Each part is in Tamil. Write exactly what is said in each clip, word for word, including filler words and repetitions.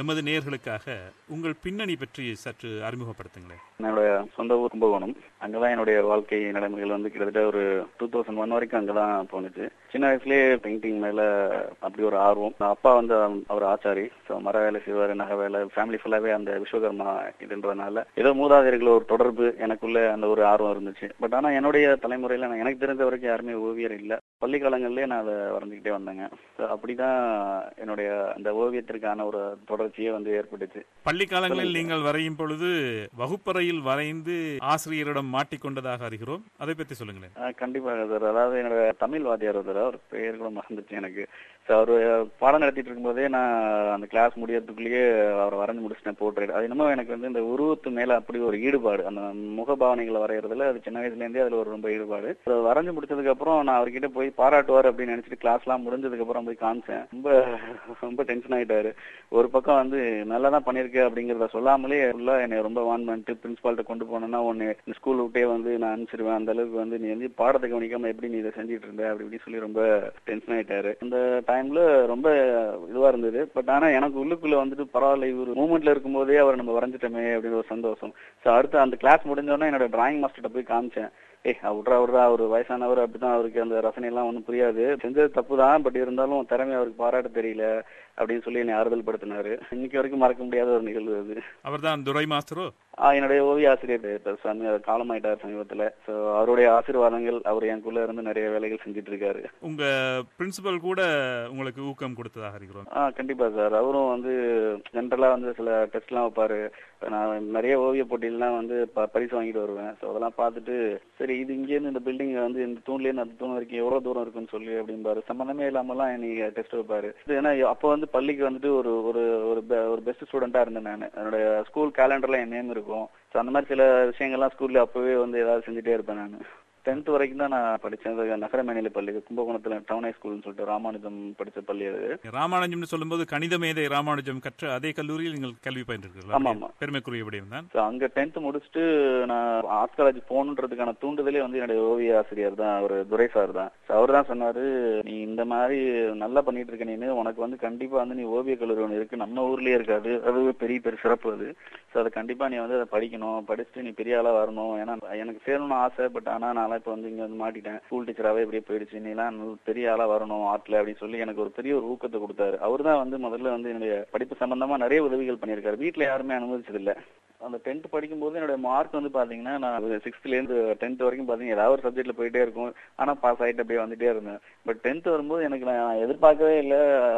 எமது நேயர்களுக்காக உங்கள் பின்னணி பற்றி சற்று அறிமுகப்படுத்துங்களேன். என்னோட சொந்த ஊர் கும்பகோணம். அங்கதான் என்னுடைய வாழ்க்கை நடைமுறைகள் வந்து கிட்டத்தட்ட ஒரு டூ தௌசண்ட் ஒன் வரைக்கும் அங்கதான் போனுச்சு. சின்ன வயசுலயே பெயிண்டிங் மேல அப்படி ஒரு ஆர்வம். அப்பா வந்து அவர் ஆச்சாரி, ஸோ மர வேலை செய்வார், நகை வேலை, ஃபேமிலி ஃபுல்லாவே அந்த விஸ்வகர்மா இதுன்றதுனால ஏதோ மூதாதையர்கள் ஒரு தொடர்பு எனக்குள்ள அந்த ஒரு ஆர்வம் இருந்துச்சு. பட் ஆனா என்னுடைய தலைமுறையில எனக்கு தெரிஞ்ச வரைக்கும் யாருமே ஓவியர் இல்லை. பள்ளி காலங்கள்லயே நான் அதை வரைஞ்சுக்கிட்டே வந்தேங்க. ஸோ அப்படிதான் என்னுடைய அந்த ஓவியத்திற்கான ஒரு தொடர்ச்சியே வந்து ஏற்பட்டுச்சு. பள்ளி காலங்களில் நீங்கள் வரையும் பொழுது வகுப்பறையில் வரைந்து ஆசிரியரிடம் மாட்டிக்கொண்டதாக அறிகிறோம். அதை பற்றி சொல்லுங்களேன். கண்டிப்பாக சார். அதாவது என்னோட தமிழ் வாத்தியார் சார், அவர் பெயர் கூட மறந்துச்சு எனக்கு. ஸோ அவர் பாடம் நடத்திட்டு இருக்கும்போதே நான் அந்த கிளாஸ் முடியறதுக்குள்ளேயே அவரை வரைஞ்சு முடிச்சுட்டேன் போர்ட்ரேட். அது என்னமோ எனக்கு வந்து இந்த உருவத்து மேல அப்படி ஒரு ஈடுபாடு, அந்த முகபாவனைகளை வரைகிறதுல அது சின்ன வயசுல இருந்தே அதுல ஒரு ரொம்ப ஈடுபாடு. வரைஞ்சு முடிச்சதுக்கு அப்புறம் நான் அவர்கிட்ட போய் பாராட்டுவார் அப்படின்னு நினைச்சிட்டு கிளாஸ் எல்லாம் முடிஞ்சதுக்கு அப்புறம் போய் காமிச்சேன். ரொம்ப ரொம்ப டென்ஷன் ஆயிட்டாரு. ஒரு பக்கம் வந்து நல்லா தான் பண்ணிருக்கேன் அப்படிங்கறத சொல்லாமலே ஃபுல்லா என்னை ரொம்ப வான் பண்ணிட்டு பிரின்சிபால்கிட்ட கொண்டு போனேன்னா உன்னை ஸ்கூல் விட்டே வந்து நான் அனுப்பிச்சிருவேன், அந்த அளவுக்கு வந்து நீ வந்து பாடத்தை கவனிக்காம எப்படி நீ இதை செஞ்சுட்டு இருந்த அப்படி இப்படின்னு சொல்லி ரொம்ப டென்ஷன் ஆயிட்டாரு. இந்த டைம்ல ரொம்ப இதுவா இருந்தது. பட் ஆனா எனக்கு உள்ளுக்குள்ள வந்துட்டு பரவாயில்ல, இவர் மூமெண்ட்ல இருக்கும் போதே அவர் நம்ம வரைஞ்சிட்டோமே அப்படின்னு ஒரு சந்தோஷம். ஸோ அடுத்து அந்த கிளாஸ் முடிஞ்சோடனே என்னோட டிராயிங் மாஸ்டர்கிட்ட போய் காமிச்சேன். ஏய் விட்றா விட்றா, அவர் வயசானவர், அப்படிதான் அவருக்கு அந்த ரசனை எல்லாம் ஒன்றும் புரியாது, செஞ்சது தப்பு தான், பட் இருந்தாலும் திறமை அவருக்கு பாராட்ட தெரியல அப்படின்னு சொல்லி என்னை ஆறுதல் படுத்தினாரு. இன்னைக்கு வரைக்கும் மறக்க முடியாத ஒரு நிகழ்வு அது. அவர் தான் துரை மாஸ்டரோ? என்னுடைய ஓவிய ஆசிரியர் காலமாயிட்டார் சமீபத்துல. ஸோ அவருடைய ஆசீர்வாதங்கள், அவர் எனக்குள்ள இருந்து நிறைய வேலைகள் செஞ்சுட்டு இருக்காரு. உங்க பிரின்சிபல் கூட உங்களுக்கு ஊக்கம் கொடுத்ததாக இருக்கிறோம். ஆ கண்டிப்பா சார். அவரும் வந்து ஜென்ரலா வந்து சில டெஸ்ட் எல்லாம் வைப்பாரு. நான் நிறைய ஓவிய போட்டியெல்லாம் வந்து பரிசு வாங்கிட்டு வருவேன். ஸோ அதெல்லாம் பார்த்துட்டு சரி இது இங்கேருந்து இந்த பில்டிங் வந்து இந்த தூண்ல இருந்து அந்த தூண் வரைக்கும் எவ்வளவு தூரம் இருக்குன்னு சொல்லி அப்படின்பாரு. சம்பந்தமே இல்லாமலாம் நீங்க டெஸ்ட் வைப்பாரு. ஏன்னா அப்போ வந்து பள்ளிக்கு வந்துட்டு ஒரு ஒரு பெஸ்ட் ஸ்டூடெண்டா இருந்தேன் நான். என்னுடைய ஸ்கூல் கேலண்டர்ல என் நேம் இருக்கும். ஸோ அந்த மாதிரி சில விஷயங்கள்லாம் ஸ்கூல்ல அப்பவே வந்து ஏதாவது செஞ்சுட்டே இருப்பேன் நான். டென்த் வரைக்கும் தான் நான் படித்தேன். நகர மேல்நிலை பள்ளி, கும்பகோணத்துல டவுன் ஹை ஸ்கூல்னு சொல்லிட்டு ராமானுஜம் படிச்ச பள்ளி அது. ராமானுஜம்னு சொல்லும்போது கணித மேதை ராமானுஜம் கற்ற அதே கல்லூரியில் நீங்கள் கல்வி பயின்றீர்கள்? ஆமா ஆமா, பெருமைக்குரிய விடயம் தான். அங்க டென்த் முடிச்சுட்டு நான் ஆர்ட்ஸ் காலேஜ் போகணுன்றதுக்கான தூண்டுதலே வந்து என்னுடைய ஓவிய ஆசிரியர் தான், அவர் துரை சார் தான். அவர் தான் சொன்னாரு, நீ இந்த மாதிரி நல்லா பண்ணிட்டு இருக்க, நீ உனக்கு வந்து கண்டிப்பா வந்து நீ ஓவிய கல்லூரி ஒன்று இருக்கு, நம்ம ஊர்லயே இருக்காது, அது பெரிய பெரிய சிறப்பு அது. ஸோ அதை கண்டிப்பா நீ வந்து அதை படிக்கணும், படிச்சுட்டு நீ பெரிய ஆளா வரணும். ஏன்னா எனக்கு சேரணும்னு ஆசை, பட் ஆனா நான் இப்ப வந்து இங்க வந்து மாட்டிட்டேன், ஸ்கூல் டீச்சராகவே இப்படியே போயிடுச்சு, நீலாம் பெரிய ஆளா வரணும் ஆர்ட்ல அப்படின்னு சொல்லி எனக்கு ஒரு பெரிய ஒரு ஊக்கத்தை கொடுத்தாரு. அவர் தான் வந்து முதல்ல வந்து என்னுடைய படிப்பு சம்பந்தமா நிறைய உதவிகள் பண்ணியிருக்காரு. வீட்டுல யாருமே அனுமதிச்சது இல்லை. அந்த டென்த் படிக்கும் போது என்னோட மார்க் வந்து பாத்தீங்கன்னா, நான் சிக்ஸ்த்ல இருந்து டென்த் வரைக்கும் பாத்தீங்கன்னா ஏதாவது ஒரு சப்ஜெக்ட்ல போயிட்டே இருக்கும். ஆனா பாஸ் ஆகிட்டு அப்படியே வந்துட்டே இருந்தேன். பட் டென்த் வரும்போது எனக்கு நான் எதிர்பார்க்கவே இல்லை,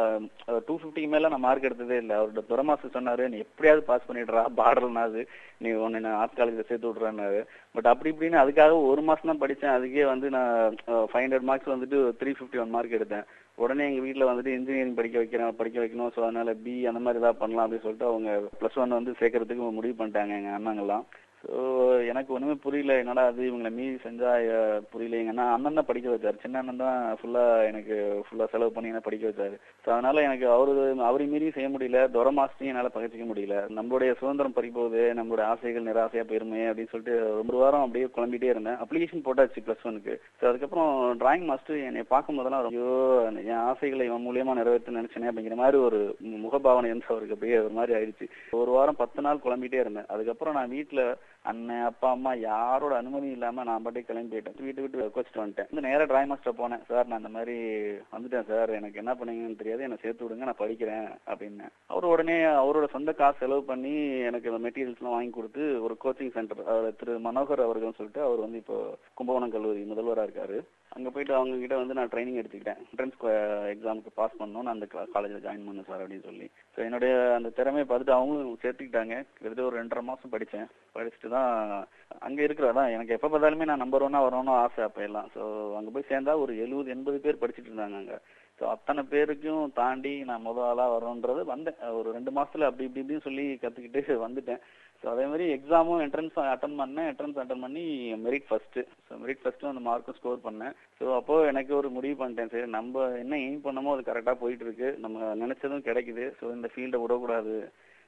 டூ பிப்டிக்கு மேல நான் மார்க் எடுத்ததே இல்லை. அவரோட துரமாசு சொன்னாரு, நீ எப்படியாவது பாஸ் பண்ணிடுறா, பார்டர்னாது நீ ஒன்னு நான் ஆர்ட்ஸ் காலேஜ்ல சேர்த்து விட்றாரு. பட் அப்படி இப்படின்னு அதுக்காக ஒரு மாசம் தான் படிச்சேன். அதுக்கே வந்து நான் ஃபைவ் ஹண்ட்ரட் மார்க்ஸ் வந்துட்டு த்ரீ பிப்டி ஒன் மார்க் எடுத்தேன். உடனே எங்க வீட்டுல வந்துட்டு இன்ஜினியரிங் படிக்க வைக்கிறேன் படிக்க வைக்கணும், ஸோ அதனால பி அந்த மாதிரி ஏதாவது பண்ணலாம் அப்படின்னு சொல்லிட்டு அவங்க பிளஸ் ஒன் வந்து சேர்க்கறதுக்கு முடிவு பண்ணிட்டாங்க எங்க அண்ணங்கெல்லாம். ஸோ எனக்கு ஒண்ணுமே புரியல, என்னடா அது இவங்களை மீறி செஞ்சா புரியல. எங்க அண்ணா அண்ணன் தான் படிக்க வச்சாரு, சின்ன அண்ணன் தான் ஃபுல்லா எனக்கு ஃபுல்லா செலவு பண்ணி என்ன படிக்க வச்சாரு. ஸோ அதனால எனக்கு அவரு அவரை மீறி செய்ய முடியல, துர மாசத்தையும் என்னால பகிர்ச்சிக்க முடியல. நம்மளுடைய சுதந்திரம் பறிப்போகுது, நம்மளுடைய ஆசைகள் நிராசையா போயிருமே அப்படின்னு சொல்லிட்டு ரொம்ப வாரம் அப்படியே குழம்பிட்டே இருந்தேன். அப்ளிகேஷன் போட்டாச்சு பிளஸ் ஒனுக்கு. ஸோ அதுக்கப்புறம் டிராயிங் மாஸ்டர் என்னை பார்க்கும் போதெல்லாம் ஐயோ என் ஆசைகளை இவன் மூலியமா நிறைவேற்ற நினைச்சேனே அப்படிங்கிற மாதிரி ஒரு முகபாவனை வந்து அவருக்கு அப்படியே ஒரு மாதிரி ஆயிடுச்சு. ஒரு வாரம் பத்து நாள் குழம்பிட்டே இருந்தேன். அதுக்கப்புறம் நான் வீட்டுல அண்ணன் அப்பா அம்மா யாரோட அனுமதி இல்லாம நான் பாட்டே கிளம்பி போயிட்டேன். வீட்டு விட்டு வச்சுட்டு வந்துட்டேன். இந்த நேரம் டிராயிங் மாஸ்டர் போனேன். சார் நான் இந்த மாதிரி வந்துட்டேன் சார், எனக்கு என்ன பண்ணீங்கன்னு தெரியாது, என்ன சேர்த்து விடுங்க, நான் படிக்கிறேன் அப்படின்னு. அவரு உடனே அவரோட சொந்த காசு செலவு பண்ணி எனக்கு மெட்டீரியல்ஸ் எல்லாம் வாங்கி கொடுத்து ஒரு கோச்சிங் சென்டர், திரு மனோகர் அவர்கள் சொல்லிட்டு அவர் வந்து இப்போ கும்பகோணம் கல்லூரி முதல்வராக இருக்காரு. அங்க போயிட்டு அவங்க கிட்ட வந்து நான் ட்ரைனிங் எடுத்துக்கிட்டேன். என்ட்ரன்ஸ் எக்ஸாமுக்கு பாஸ் பண்ணணும், நான் அந்த காலேஜ்ல ஜாயின் பண்ணேன் சார் அப்படின்னு சொல்லி. ஸோ என்னுடைய அந்த திறமையை பார்த்துட்டு அவங்களும் சேர்த்துக்கிட்டாங்க. கிட்டத்தட்ட ஒரு ரெண்டரை மாசம் படித்தேன். படிச்சுட்டு தான் அங்க இருக்கிறதான் எனக்கு எப்ப பார்த்தாலுமே நான் நம்பர் ஒன்னா வரணும்னு ஆசை அப்ப எல்லாம். ஸோ அங்க போய் சேர்ந்தா ஒரு எழுபது எண்பது பேர் படிச்சுட்டு இருந்தாங்க அங்க. ஸோ அத்தனை பேருக்கும் தாண்டி நான் முதல் ஆளா வரணுன்றது வந்தேன். ஒரு ரெண்டு மாசத்துல அப்படி இப்படி இப்படின்னு சொல்லி கத்துக்கிட்டு வந்துட்டேன். ஸோ அதே மாதிரி எக்ஸாமும் என்ட்ரன்ஸ் அட்டன் பண்ணேன். என்ட்ரன்ஸ் அட்டன் பண்ணி merit first. So merit first அந்த மார்க்கும் ஸ்கோர் பண்ணேன். ஸோ அப்போ எனக்கு ஒரு முடிவு பண்ணிட்டேன், சரி நம்ம என்ன எய்ம் பண்ணமோ அது கரெக்டா போயிட்டு இருக்கு, நம்ம நினைச்சதும் கிடைக்குது, ஸோ இந்த ஃபீல்டை விடக்கூடாது.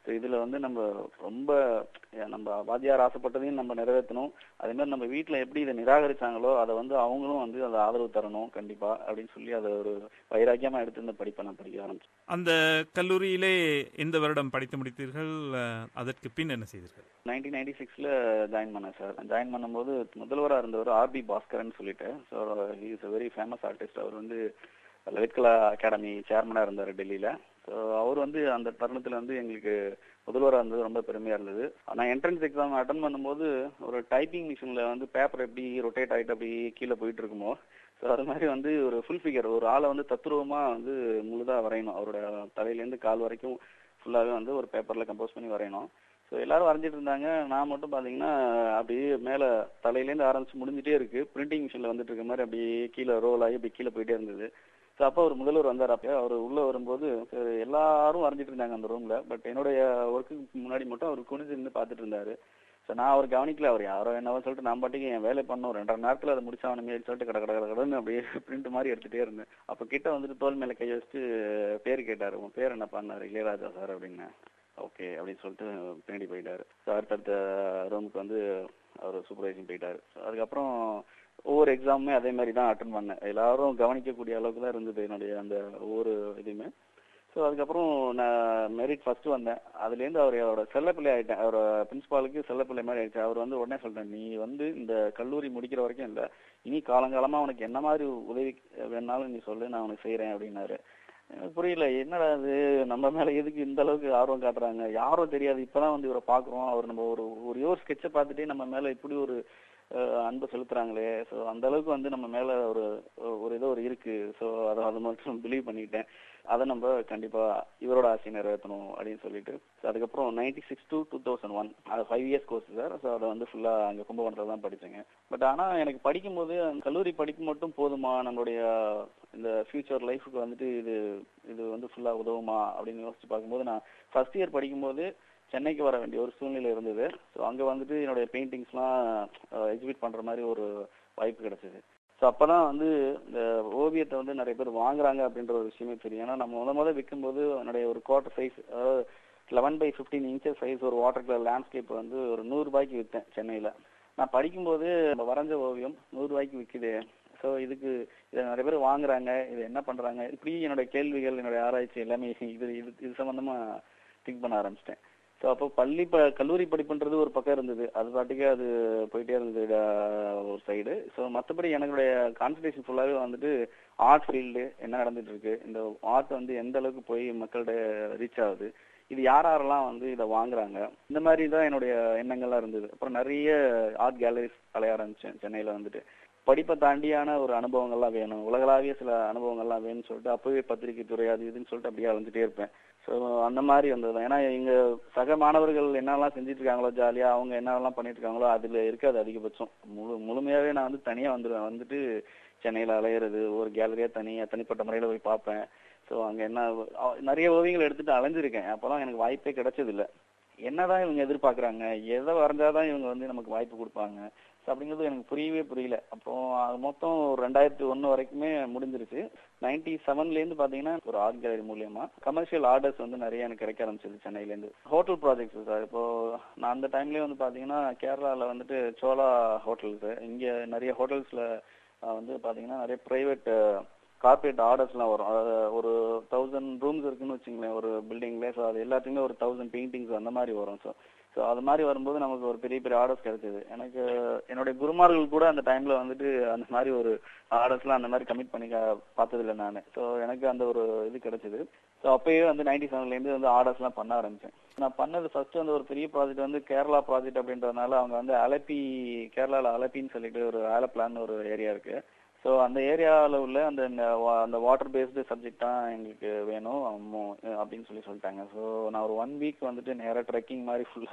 ஸோ இதில் வந்து நம்ம ரொம்ப நம்ம வாத்தியார் ஆசைப்பட்டதையும் நம்ம நிறைவேற்றணும். அதே மாதிரி நம்ம வீட்டில் எப்படி இதை நிராகரிச்சாங்களோ அதை வந்து அவங்களும் வந்து அதை ஆதரவு தரணும் கண்டிப்பா அப்படின்னு சொல்லி அதை ஒரு வைராக்கியமா எடுத்து இந்த படிப்பை நான் படிக்க ஆரம்பிச்சேன். அந்த கல்லூரியிலே எந்த வருடம் படித்து முடித்தீர்கள்? அதற்கு பின் என்ன செய்தீர்கள்? நைன்டீன் நைன்டி சிக்ஸ்ல ஜாயின் பண்ணேன் சார். ஜாயின் பண்ணும்போது முதல்வராக இருந்தவர் ஆர்பி பாஸ்கரன் Bhaskaran, so he is a very famous artist. அவர் வந்து லலித் கலா அகாடமி சேர்மனா இருந்தார் டெல்லியில. ஸோ அவர் வந்து அந்த தருணத்தில் வந்து எங்களுக்கு முதல்வராக இருந்தது ரொம்ப பெருமையாக இருந்தது. நான் என்ட்ரன்ஸ் எக்ஸாம் அட்டன் பண்ணும்போது ஒரு டைப்பிங் மிஷினில் வந்து பேப்பர் எப்படி ரொட்டேட் ஆகிட்டு அப்படி கீழே போயிட்டு இருக்குமோ, ஸோ அது மாதிரி வந்து ஒரு ஃபுல் ஃபிகர் ஒரு ஆளை வந்து தத்துருவமாக வந்து முழுதாக வரையணும். அவரோட தலையிலேருந்து கால் வரைக்கும் ஃபுல்லாகவே வந்து ஒரு பேப்பரில் கம்போஸ் பண்ணி வரையணும். ஸோ எல்லாரும் வரைஞ்சிட்டு இருந்தாங்க. நான் மட்டும் பார்த்தீங்கன்னா அப்படியே மேலே தலையிலேருந்து ஆரம்பிச்சு முடிஞ்சிட்டே இருக்கு, பிரிண்டிங் மிஷினில் வந்துட்டு இருக்க மாதிரி அப்படியே கீழே ரோல் ஆகி அப்படி கீழே போயிட்டே இருந்தது. ஸோ அப்போ ஒரு முதல்வர் வந்தார். அப்போ அவர் உள்ளே வரும்போது எல்லாரும் வரைஞ்சிட்டு இருந்தாங்க அந்த ரூமில். பட் என்னுடைய ஒர்க்குக்கு முன்னாடி மட்டும் அவர் குனிஞ்சு இருந்து பார்த்துட்டு இருந்தாரு. ஸோ நான் அவர் கவனிக்கல. அவர் யாரோ என்னவோ சொல்லிட்டு நான் பாட்டுக்கு என் வேலை பண்ணோம், ரெண்டரை நேரத்தில் அதை முடிச்சாவணுமே சொல்லிட்டு கடை கடை கடை கடைன்னு அப்படியே பிரிண்ட் மாதிரி எடுத்துகிட்டே இருந்தேன். அப்போ கிட்ட வந்துட்டு தோல் மேலே கை வச்சுட்டு பேர் கேட்டார். உன் பேர் என்ன பண்ணார்? இளையராஜா சார் அப்படின்னு. ஓகே அப்படின்னு சொல்லிட்டு பின்னாடி போயிட்டாரு. ஸோ அடுத்தடுத்த ரூமுக்கு வந்து அவர் சூப்பர்வைசிங் போயிட்டாரு. ஸோ அதுக்கப்புறம் ஒவ்வொரு எக்ஸாமுமே அதே மாதிரி தான் அட்டன் பண்ணேன். எல்லாரும் கவனிக்கக்கூடிய அளவுக்கு தான் இருந்தது என்னுடைய அந்த ஒவ்வொரு இதுவுமே. ஸோ அதுக்கப்புறம் நான் மெரிட் ஃபர்ஸ்ட் வந்தேன். அதுலேருந்து அவர் அவரோட செல்லப்பிள்ளை ஆகிட்டேன். அவரோட பிரின்ஸ்பாலுக்கு செல்லப்பிள்ளை மாதிரி ஆயிடுச்சு. அவர் வந்து உடனே சொல்லிட்டேன், நீ வந்து இந்த கல்லூரி முடிக்கிற வரைக்கும் இல்லை, இனி காலங்காலமாக உனக்கு என்ன மாதிரி உதவி வேணாலும் நீ சொல்லு, நான் உனக்கு செய்கிறேன் அப்படின்னாரு. எனக்கு புரியல, என்னடா அது நம்ம மேலே எதுக்கு இந்த அளவுக்கு ஆர்வம் காட்டுறாங்க, யாரும் தெரியாது, இப்போதான் வந்து இவரை பார்க்குறோம், அவர் நம்ம ஒரு ஒரு யோர் ஸ்கெட்சை பார்த்துட்டே நம்ம மேலே இப்படி ஒரு அன்பு செலுத்துறாங்களே. ஸோ அந்த அளவுக்கு வந்து நம்ம மேல ஒரு ஒரு ஏதோ ஒரு இருக்கு. ஸோ அதை அதை மட்டும் பிலீவ் பண்ணிட்டேன். அதை நம்ம கண்டிப்பா இவரோட ஆசையை நிறைவேற்றணும் அப்படின்னு சொல்லிட்டு அதுக்கப்புறம் ninety six to two thousand one அது five years course sir. So அதை வந்து ஃபுல்லா அங்கே கும்பகோணத்தில் தான் படிச்சேங்க. பட் ஆனால் எனக்கு படிக்கும்போது கல்லூரி படிப்பு மட்டும் போதுமா, நம்மளுடைய இந்த ஃபியூச்சர் லைஃபுக்கு வந்துட்டு இது இது வந்து ஃபுல்லா உதவுமா அப்படின்னு யோசிச்சு பார்க்கும்போது, நான் ஃபர்ஸ்ட் இயர் படிக்கும்போது சென்னைக்கு வர வேண்டிய ஒரு சூழ்நிலை இருந்தது. ஸோ அங்கே வந்துட்டு என்னுடைய பெயிண்டிங்ஸ்லாம் எக்ஸிபிட் பண்ணுற மாதிரி ஒரு வாய்ப்பு கிடைச்சிது. ஸோ அப்போ தான் வந்து இந்த ஓவியத்தை வந்து நிறைய பேர் வாங்குறாங்க அப்படின்ற ஒரு விஷயமே தெரியும். ஏன்னா நம்ம முத முதல் விற்கும்போது என்னுடைய ஒரு குவார்டர் சைஸ், அதாவது eleven by fifteen inches size ஒரு வாட்டர் கலர் லேண்ட்ஸ்கேப் வந்து ஒரு நூறுரூபாய்க்கு விற்றேன் சென்னையில். நான் படிக்கும்போது நம்ம வரைஞ்ச ஓவியம் நூறுரூபாய்க்கு விற்குது. ஸோ இதுக்கு இதை நிறைய பேர் வாங்குறாங்க, இது என்ன பண்ணுறாங்க, இப்படி என்னுடைய கேள்விகள், என்னுடைய ஆராய்ச்சி எல்லாமே இது இது இது சம்மந்தமாக திங்க் பண்ண ஆரம்பிச்சிட்டேன். ஸோ அப்போ பள்ளி ப கல்லூரி படிப்புன்றது ஒரு பக்கம் இருந்தது, அது பாட்டுக்கே அது போயிட்டே இருந்தது ஒரு சைடு. ஸோ மற்றபடி என்னுடைய கான்சன்ட்ரேஷன் ஃபுல்லாகவே வந்துட்டு ஆர்ட் ஃபீல்டு என்ன நடந்துட்டு இருக்கு, இந்த ஆர்ட் வந்து எந்த அளவுக்கு போய் மக்கள்கிட்ட ரீச் ஆகுது, இது யார் யாரெல்லாம் வந்து இதை வாங்குறாங்க, இந்த மாதிரி தான் என்னுடைய எண்ணங்கள்லாம் இருந்தது. அப்புறம் நிறைய ஆர்ட் கேலரிஸ் அலைய ஆரம்பிச்சேன் சென்னையில். வந்துட்டு படிப்பை தாண்டியான ஒரு அனுபவங்கள்லாம் வேணும், உலகளாவிய சில அனுபவங்கள்லாம் வேணும்னு சொல்லிட்டு அப்பவே பத்திரிகை துறை அது இதுன்னு சொல்லிட்டு அப்படியே அலைஞ்சிட்டே இருப்பேன். ஸோ அந்த மாதிரி வந்தது. ஏன்னா எங்க சக மாணவர்கள் என்னெல்லாம் செஞ்சுட்டு இருக்காங்களோ ஜாலியாக, அவங்க என்னெல்லாம் பண்ணிட்டு இருக்காங்களோ அதில் இருக்காது அதிகபட்சம். முழு முழுமையாகவே நான் வந்து தனியாக வந்துடுவேன். வந்துட்டு சென்னையில் அலையிறது, ஒரு கேலரியாக தனியாக தனிப்பட்ட முறையில் போய் பார்ப்பேன். ஸோ அங்கே என்ன நிறைய ஓவியங்கள் எடுத்துட்டு அலைஞ்சிருக்கேன். அப்போலாம் எனக்கு வாய்ப்பே கிடைச்சதில்லை. என்னதான் இவங்க எதிர்பார்க்குறாங்க, எதை வரைஞ்சாதான் இவங்க வந்து நமக்கு வாய்ப்பு கொடுப்பாங்க, ஸோ அப்படிங்கிறது எனக்கு புரியவே புரியல. அப்புறம் அது மொத்தம் ஒரு ரெண்டாயிரத்தி ஒன்று வரைக்குமே முடிஞ்சிருச்சு. நைன்டி செவன்லேருந்து பார்த்தீங்கன்னா ஒரு ஆர்ட் கேலரி மூலியமா கமர்ஷியல் ஆர்டர்ஸ் வந்து நிறைய எனக்கு கிடைக்க ஆரம்பிச்சது சென்னையிலேருந்து. Hotel projects sir. இப்போ நான் அந்த டைம்லேயே வந்து பார்த்தீங்கன்னா கேரளாவில் வந்துட்டு சோலா ஹோட்டல்ஸு, இங்கே நிறைய ஹோட்டல்ஸில் வந்து பார்த்தீங்கன்னா நிறைய ப்ரைவேட் கார்பரேட் ஆர்டர்ஸ்லாம் வரும். அதாவது ஒரு தௌசண்ட் ரூம்ஸ் இருக்குன்னு வச்சுங்களேன் ஒரு பில்டிங்லேயே. ஸோ அது எல்லாத்துக்குமே ஒரு தௌசண்ட் பெயிண்டிங்ஸ் அந்த மாதிரி வரும். ஸோ ஸோ அது மாதிரி வரும்போது நமக்கு ஒரு பெரிய பெரிய ஆர்டர்ஸ் கிடைச்சது. எனக்கு என்னுடைய குருமார்கள் கூட அந்த டைமில் வந்துட்டு அந்த மாதிரி ஒரு ஆர்டர்ஸ்லாம் அந்த மாதிரி கமிட் பண்ணி பார்த்ததில்லை நான். ஸோ எனக்கு அந்த ஒரு இது கிடைச்சது. ஸோ அப்பயே வந்து நைன்டி செவன்லேருந்து வந்து ஆர்டர்ஸ்லாம் பண்ண ஆரம்பித்தேன். நான் பண்ணது ஃபர்ஸ்ட் வந்து ஒரு பெரிய ப்ராஜெக்ட் வந்து கேரளா ப்ராஜெக்ட் அப்படின்றதுனால அவங்க வந்து அலப்பி, கேரளாவில் அலப்பின்னு சொல்லிட்டு ஒரு ஆலப்பிளான்னு ஒரு ஏரியா இருக்குது. ஸோ அந்த ஏரியாவில் உள்ள அந்த அந்த வாட்டர் பேஸ்டு சப்ஜெக்ட் தான் எங்களுக்கு வேணும் அப்படின்னு சொல்லி சொல்லிட்டாங்க. ஸோ நான் ஒரு ஒன் வீக் வந்துட்டு நேராக ட்ரெக்கிங் மாதிரி ஃபுல்லாக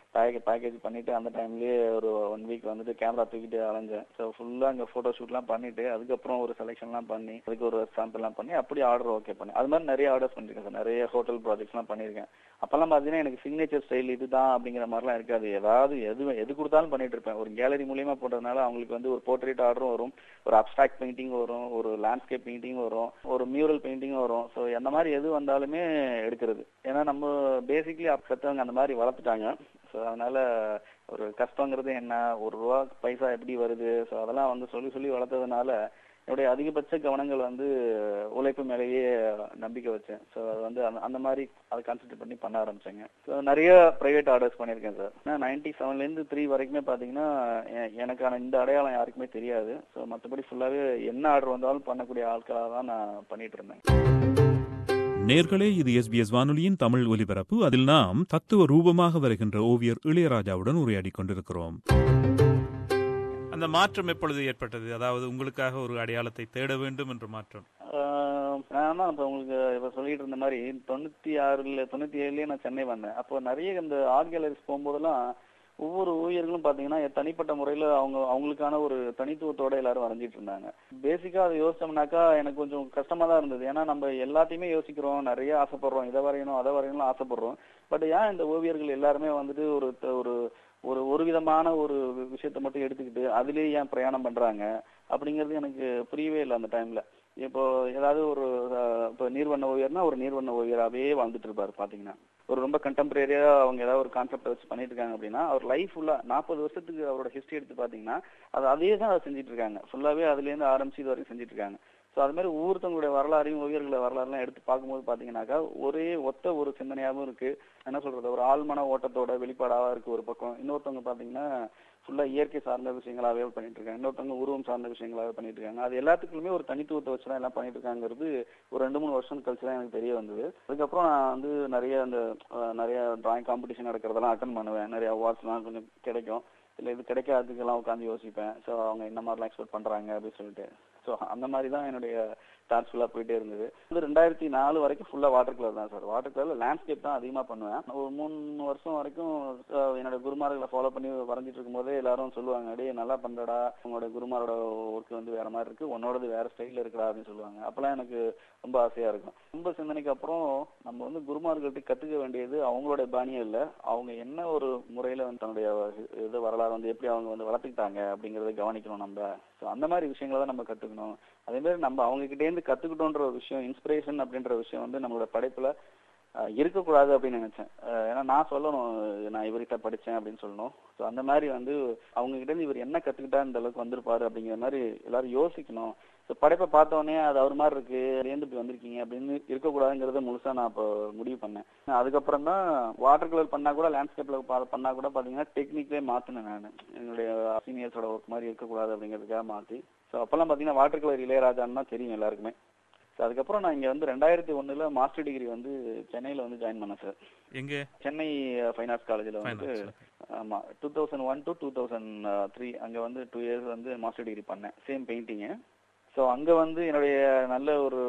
பேக்கேஜ் பேக்கேஜ் பண்ணிட்டு அந்த டைம்லயே ஒரு ஒன் வீக் வந்துட்டு கேமரா தூக்கிட்டு அலைஞ்சேன். ஸோ ஃபுல்லாக அங்கே ஃபோட்டோ ஷூட்லாம் பண்ணிட்டு அதுக்கப்புறம் ஒரு செலெக்ஷன்லாம் பண்ணி அதுக்கு ஒரு சாம்பிள்லாம் பண்ணி அப்படி ஆர்டர் ஓகே பண்ணி அது மாதிரி நிறைய ஆர்டர்ஸ் பண்ணியிருக்கேன் சார். நிறைய ஹோட்டல் ப்ராஜெக்ட்ஸ்லாம் பண்ணியிருக்கேன். அப்போல்லாம் பார்த்தீங்கன்னா எனக்கு சிக்னேச்சர் ஸ்டைல் இதுதான் அப்படிங்கிற மாதிரிலாம் இருக்காது. ஏதாவது எது எது கொடுத்தாலும் பண்ணிட்டு இருப்பேன். ஒரு கேலரி மூலியமா போட்டதுனால அவங்களுக்கு வந்து ஒரு போர்ட்ரேட் ஆர்டரும் வரும், ஒரு அப்ஸ்ட்ராக்ட் பெயிண்டிங் வரும், ஒரு லேண்ட்ஸ்கேப் பெயிண்டிங் வரும், ஒரு மியூரல் பெயிண்டிங் வரும். ஸோ அந்த மாதிரி எது வந்தாலுமே எடுக்கிறது. ஏன்னா நம்ம பேசிக்லி அப்பத்தவங்க அந்த மாதிரி வளர்த்துட்டாங்க. ஸோ அதனால ஒரு கஷ்டங்கிறது என்ன, ஒரு ரூபா பைசா எப்படி வருது, ஸோ அதெல்லாம் வந்து சொல்லி சொல்லி வளர்த்ததுனால என்னுடைய அதிகபட்ச கவனங்கள் வந்து உழைப்பு மேலேயே நம்பிக்கை வச்சேன். ஸோ அது வந்து அந்த அந்த மாதிரி அதை கான்சென்ட்ரேட் பண்ணி பண்ண ஆரம்பிச்சேங்க. ஸோ நிறைய ப்ரைவேட் ஆர்டர்ஸ் பண்ணியிருக்கேன் சார். ஏன்னா நைன்டி செவன்லேருந்து த்ரீ வரைக்குமே பார்த்தீங்கன்னா எனக்கான இந்த அடையாளம் யாருக்குமே தெரியாது. ஸோ மற்றபடி ஃபுல்லாகவே என்ன ஆர்டர் வந்தாலும் பண்ணக்கூடிய ஆட்களாக தான் நான் பண்ணிட்டு இருந்தேன். நேர்களே, இது எஸ்பிஎஸ் வானொலியின் தமிழ் ஒலிபரப்பு. அதில் நாம் தத்துவ ரூபமாக வருகின்ற ஓவியர் இளையராஜாவுடன் உரையாடி கொண்டிருக்கிறோம். அந்த மாற்றம் எப்பொழுது ஏற்பட்டது? அதாவது உங்களுக்காக ஒரு அடையாளத்தை தேட வேண்டும் என்ற மாற்றம். நான் தான் இப்போ உங்களுக்கு இப்போ சொல்லிட்டு இருந்த மாதிரி தொண்ணூற்றி ஆறுல தொண்ணூற்றி ஏழுலேயே நான் சென்னை வந்தேன். அப்போ நிறைய இந்த ஆர்ட் கேலரிஸ் போகும்போதெல்லாம் ஒவ்வொரு ஊழியர்களும் பார்த்தீங்கன்னா தனிப்பட்ட முறையில் அவங்க அவங்களுக்கான ஒரு தனித்துவத்தோட எல்லாரும் வரைஞ்சிட்டு இருந்தாங்க. பேசிக்காக அதை யோசிச்சோம்னாக்கா எனக்கு கொஞ்சம் கஷ்டமாக தான் இருந்தது. ஏன்னா நம்ம எல்லாத்தையுமே யோசிக்கிறோம், நிறைய ஆசைப்படுறோம், இதை வரையணும் அதை வரையணும் ஆசைப்படுறோம். பட் ஏன் இந்த ஓவியர்கள் எல்லாருமே வந்துட்டு ஒரு ஒரு ஒரு ஒரு விதமான ஒரு விஷயத்த மட்டும் எடுத்துக்கிட்டு அதுலேயே ஏன் பிரயாணம் பண்ணுறாங்க அப்படிங்கிறது எனக்கு புரியவே இல்லை அந்த டைமில். இப்போ ஏதாவது ஒரு இப்போ நீர்வண்ண ஓவியர்னா ஒரு நீர்வண்ண ஓவியராகவே வாழ்ந்துட்டு இருப்பாரு. பார்த்தீங்கன்னா ஒரு ரொம்ப கண்டெம்பரரியா அவங்க ஏதாவது ஒரு கான்செப்டை வச்சு பண்ணிட்டு இருக்காங்க அப்படின்னா அவர் லைஃப் ஃபுல்லா நாற்பது வருஷத்துக்கு அவரோட ஹிஸ்டரி எடுத்து பார்த்தீங்கன்னா அது அதே தான் அதை செஞ்சுட்டு இருக்காங்க. ஃபுல்லாவே அதுலேருந்து ஆரம்பிச்சு இது வரைக்கும் செஞ்சுட்டு இருக்காங்க. ஸோ அது மாதிரி ஒவ்வொருத்தவங்களுடைய வரலாறையும் ஓவியர்களை வரலாறுலாம் எடுத்து பார்க்கும்போது பார்த்தீங்கன்னாக்கா ஒரே ஒத்த ஒரு சிந்தனையாகவும் இருக்கு. என்ன சொல்றது, ஒரு ஆழ்மன ஓட்டத்தோட வெளிப்பாடாக இருக்கு ஒரு பக்கம். இன்னொருத்தவங்க பார்த்தீங்கன்னா ஃபுல்லா இயற்கை சார்ந்த விஷயங்களாவே பண்ணிட்டு இருக்காங்க, இன்னொருத்தவங்க உருவம் சார்ந்த விஷயங்களாவே பண்ணிட்டு இருக்காங்க. அது எல்லாத்துக்குமே ஒரு தனித்துவத்தை வச்சுதான் எல்லாம் பண்ணிட்டு இருக்காங்கிறது ஒரு ரெண்டு மூணு வருஷம் கழிச்சு தான் எனக்கு தெரிய வந்தது. அதுக்கப்புறம் நான் வந்து நிறைய அந்த நிறைய டிராயிங் காம்படிஷன் நடக்கிறதெல்லாம் அட்டன் பண்ணுவேன். நிறைய அவார்ட்ஸ்லாம் கொஞ்சம் கிடைக்கும். இல்லை இது கிடைக்காததுக்கெல்லாம் உட்காந்து யோசிப்பேன். ஸோ அவங்க என்ன மாதிரிலாம் எக்ஸ்பெக்ட் பண்ணுறாங்க அப்படின்னு சொல்லிட்டு. ஸோ அந்த மாதிரி தான் என்னுடைய டார்ச் ஃபுல்லாக போயிட்டே இருந்தது. வந்து ரெண்டாயிரத்தி நாலு வரைக்கும் ஃபுல்லாக வாட்டர் கலர் தான் சார். வாட்டர் கலரில் லேண்ட்ஸ்கேப் தான் அதிகமாக பண்ணுவேன். ஒரு மூணு வருஷம் வரைக்கும் என்னோட குருமார்களை ஃபாலோ பண்ணி வரைஞ்சிட்டு இருக்கும்போதே எல்லாரும் சொல்லுவாங்க, அடே நல்லா பண்ணுறடா, உங்களோட குருமாரோட ஒர்க் வந்து வேற மாதிரி இருக்கு, உன்னோடது வேற ஸ்டைலில் இருக்குடா அப்படின்னு சொல்லுவாங்க. அப்போல்லாம் எனக்கு ரொம்ப ஆசையாக இருக்கும். ரொம்ப சிந்தனைக்கு அப்புறம் நம்ம வந்து குருமார்கள்ட்ட கற்றுக்க வேண்டியது அவங்களோட பாணியே இல்லை, அவங்க என்ன ஒரு முறையில் வந்து தன்னுடைய இது வரலாறு வந்து எப்படி அவங்க வந்து வளர்த்துக்கிட்டாங்க அப்படிங்கிறத கவனிக்கணும் நம்ம. ஸோ அந்த மாதிரி விஷயங்களை தான் நம்ம கற்றுக்கணும். அதே மாதிரி நம்ம அவங்ககிட்டேருந்து கற்றுக்கிட்டோன்ற ஒரு விஷயம், இன்ஸ்பிரேஷன் அப்படின்ற விஷயம் வந்து நம்மளோட படைப்பில் இருக்கக்கூடாது அப்படின்னு நினைச்சேன். ஏன்னா நான் சொல்லணும், நான் இவர்கிட்ட படித்தேன் அப்படின்னு சொல்லணும். ஸோ அந்த மாதிரி வந்து அவங்ககிட்டேருந்து இவர் என்ன கற்றுக்கிட்டா இந்த அளவுக்கு வந்திருப்பாரு அப்படிங்கிற மாதிரி எல்லாரும் யோசிக்கணும். ஸோ படைப்பை பார்த்தோன்னே அது அவர் மாதிரி இருக்கு, அதுலேருந்து இப்படி வந்திருக்கீங்க அப்படின்னு இருக்கக்கூடாதுங்கிறத முழுசா நான் இப்போ முடிவு பண்ணேன். அதுக்கப்புறம் தான் வாட்டர் கலர் பண்ணா கூட லேண்ட்ஸ்கேப்ல பண்ணா கூட பார்த்தீங்கன்னா டெக்னிக்கே மாற்றினேன் நான். என்னுடைய சீனியர்ஸோட ஒர்க் மாதிரி இருக்கக்கூடாது அப்படிங்கிறதுக்காக மாற்றி. ஸோ அப்போல்லாம் பார்த்தீங்கன்னா வாட்டர் கலர் இளையராஜான்னு தான் தெரியும் எல்லாருக்குமே. ஸோ அதுக்கப்புறம் நான் இங்கே வந்து ரெண்டாயிரத்தி ஒன்றில் மாஸ்டர் டிகிரி வந்து சென்னையில் வந்து ஜாயின் பண்ணேன் சார். எங்கே? சென்னை ஃபைன் ஆர்ட்ஸ் காலேஜில் வந்து. ஆமாம், two thousand one to two thousand three அங்கே வந்து டூ இயர்ஸ் வந்து மாஸ்டர் டிகிரி பண்ணேன், சேம் பெயிண்டிங்கு. ஸோ அங்கே வந்து என்னுடைய நல்ல ஒரு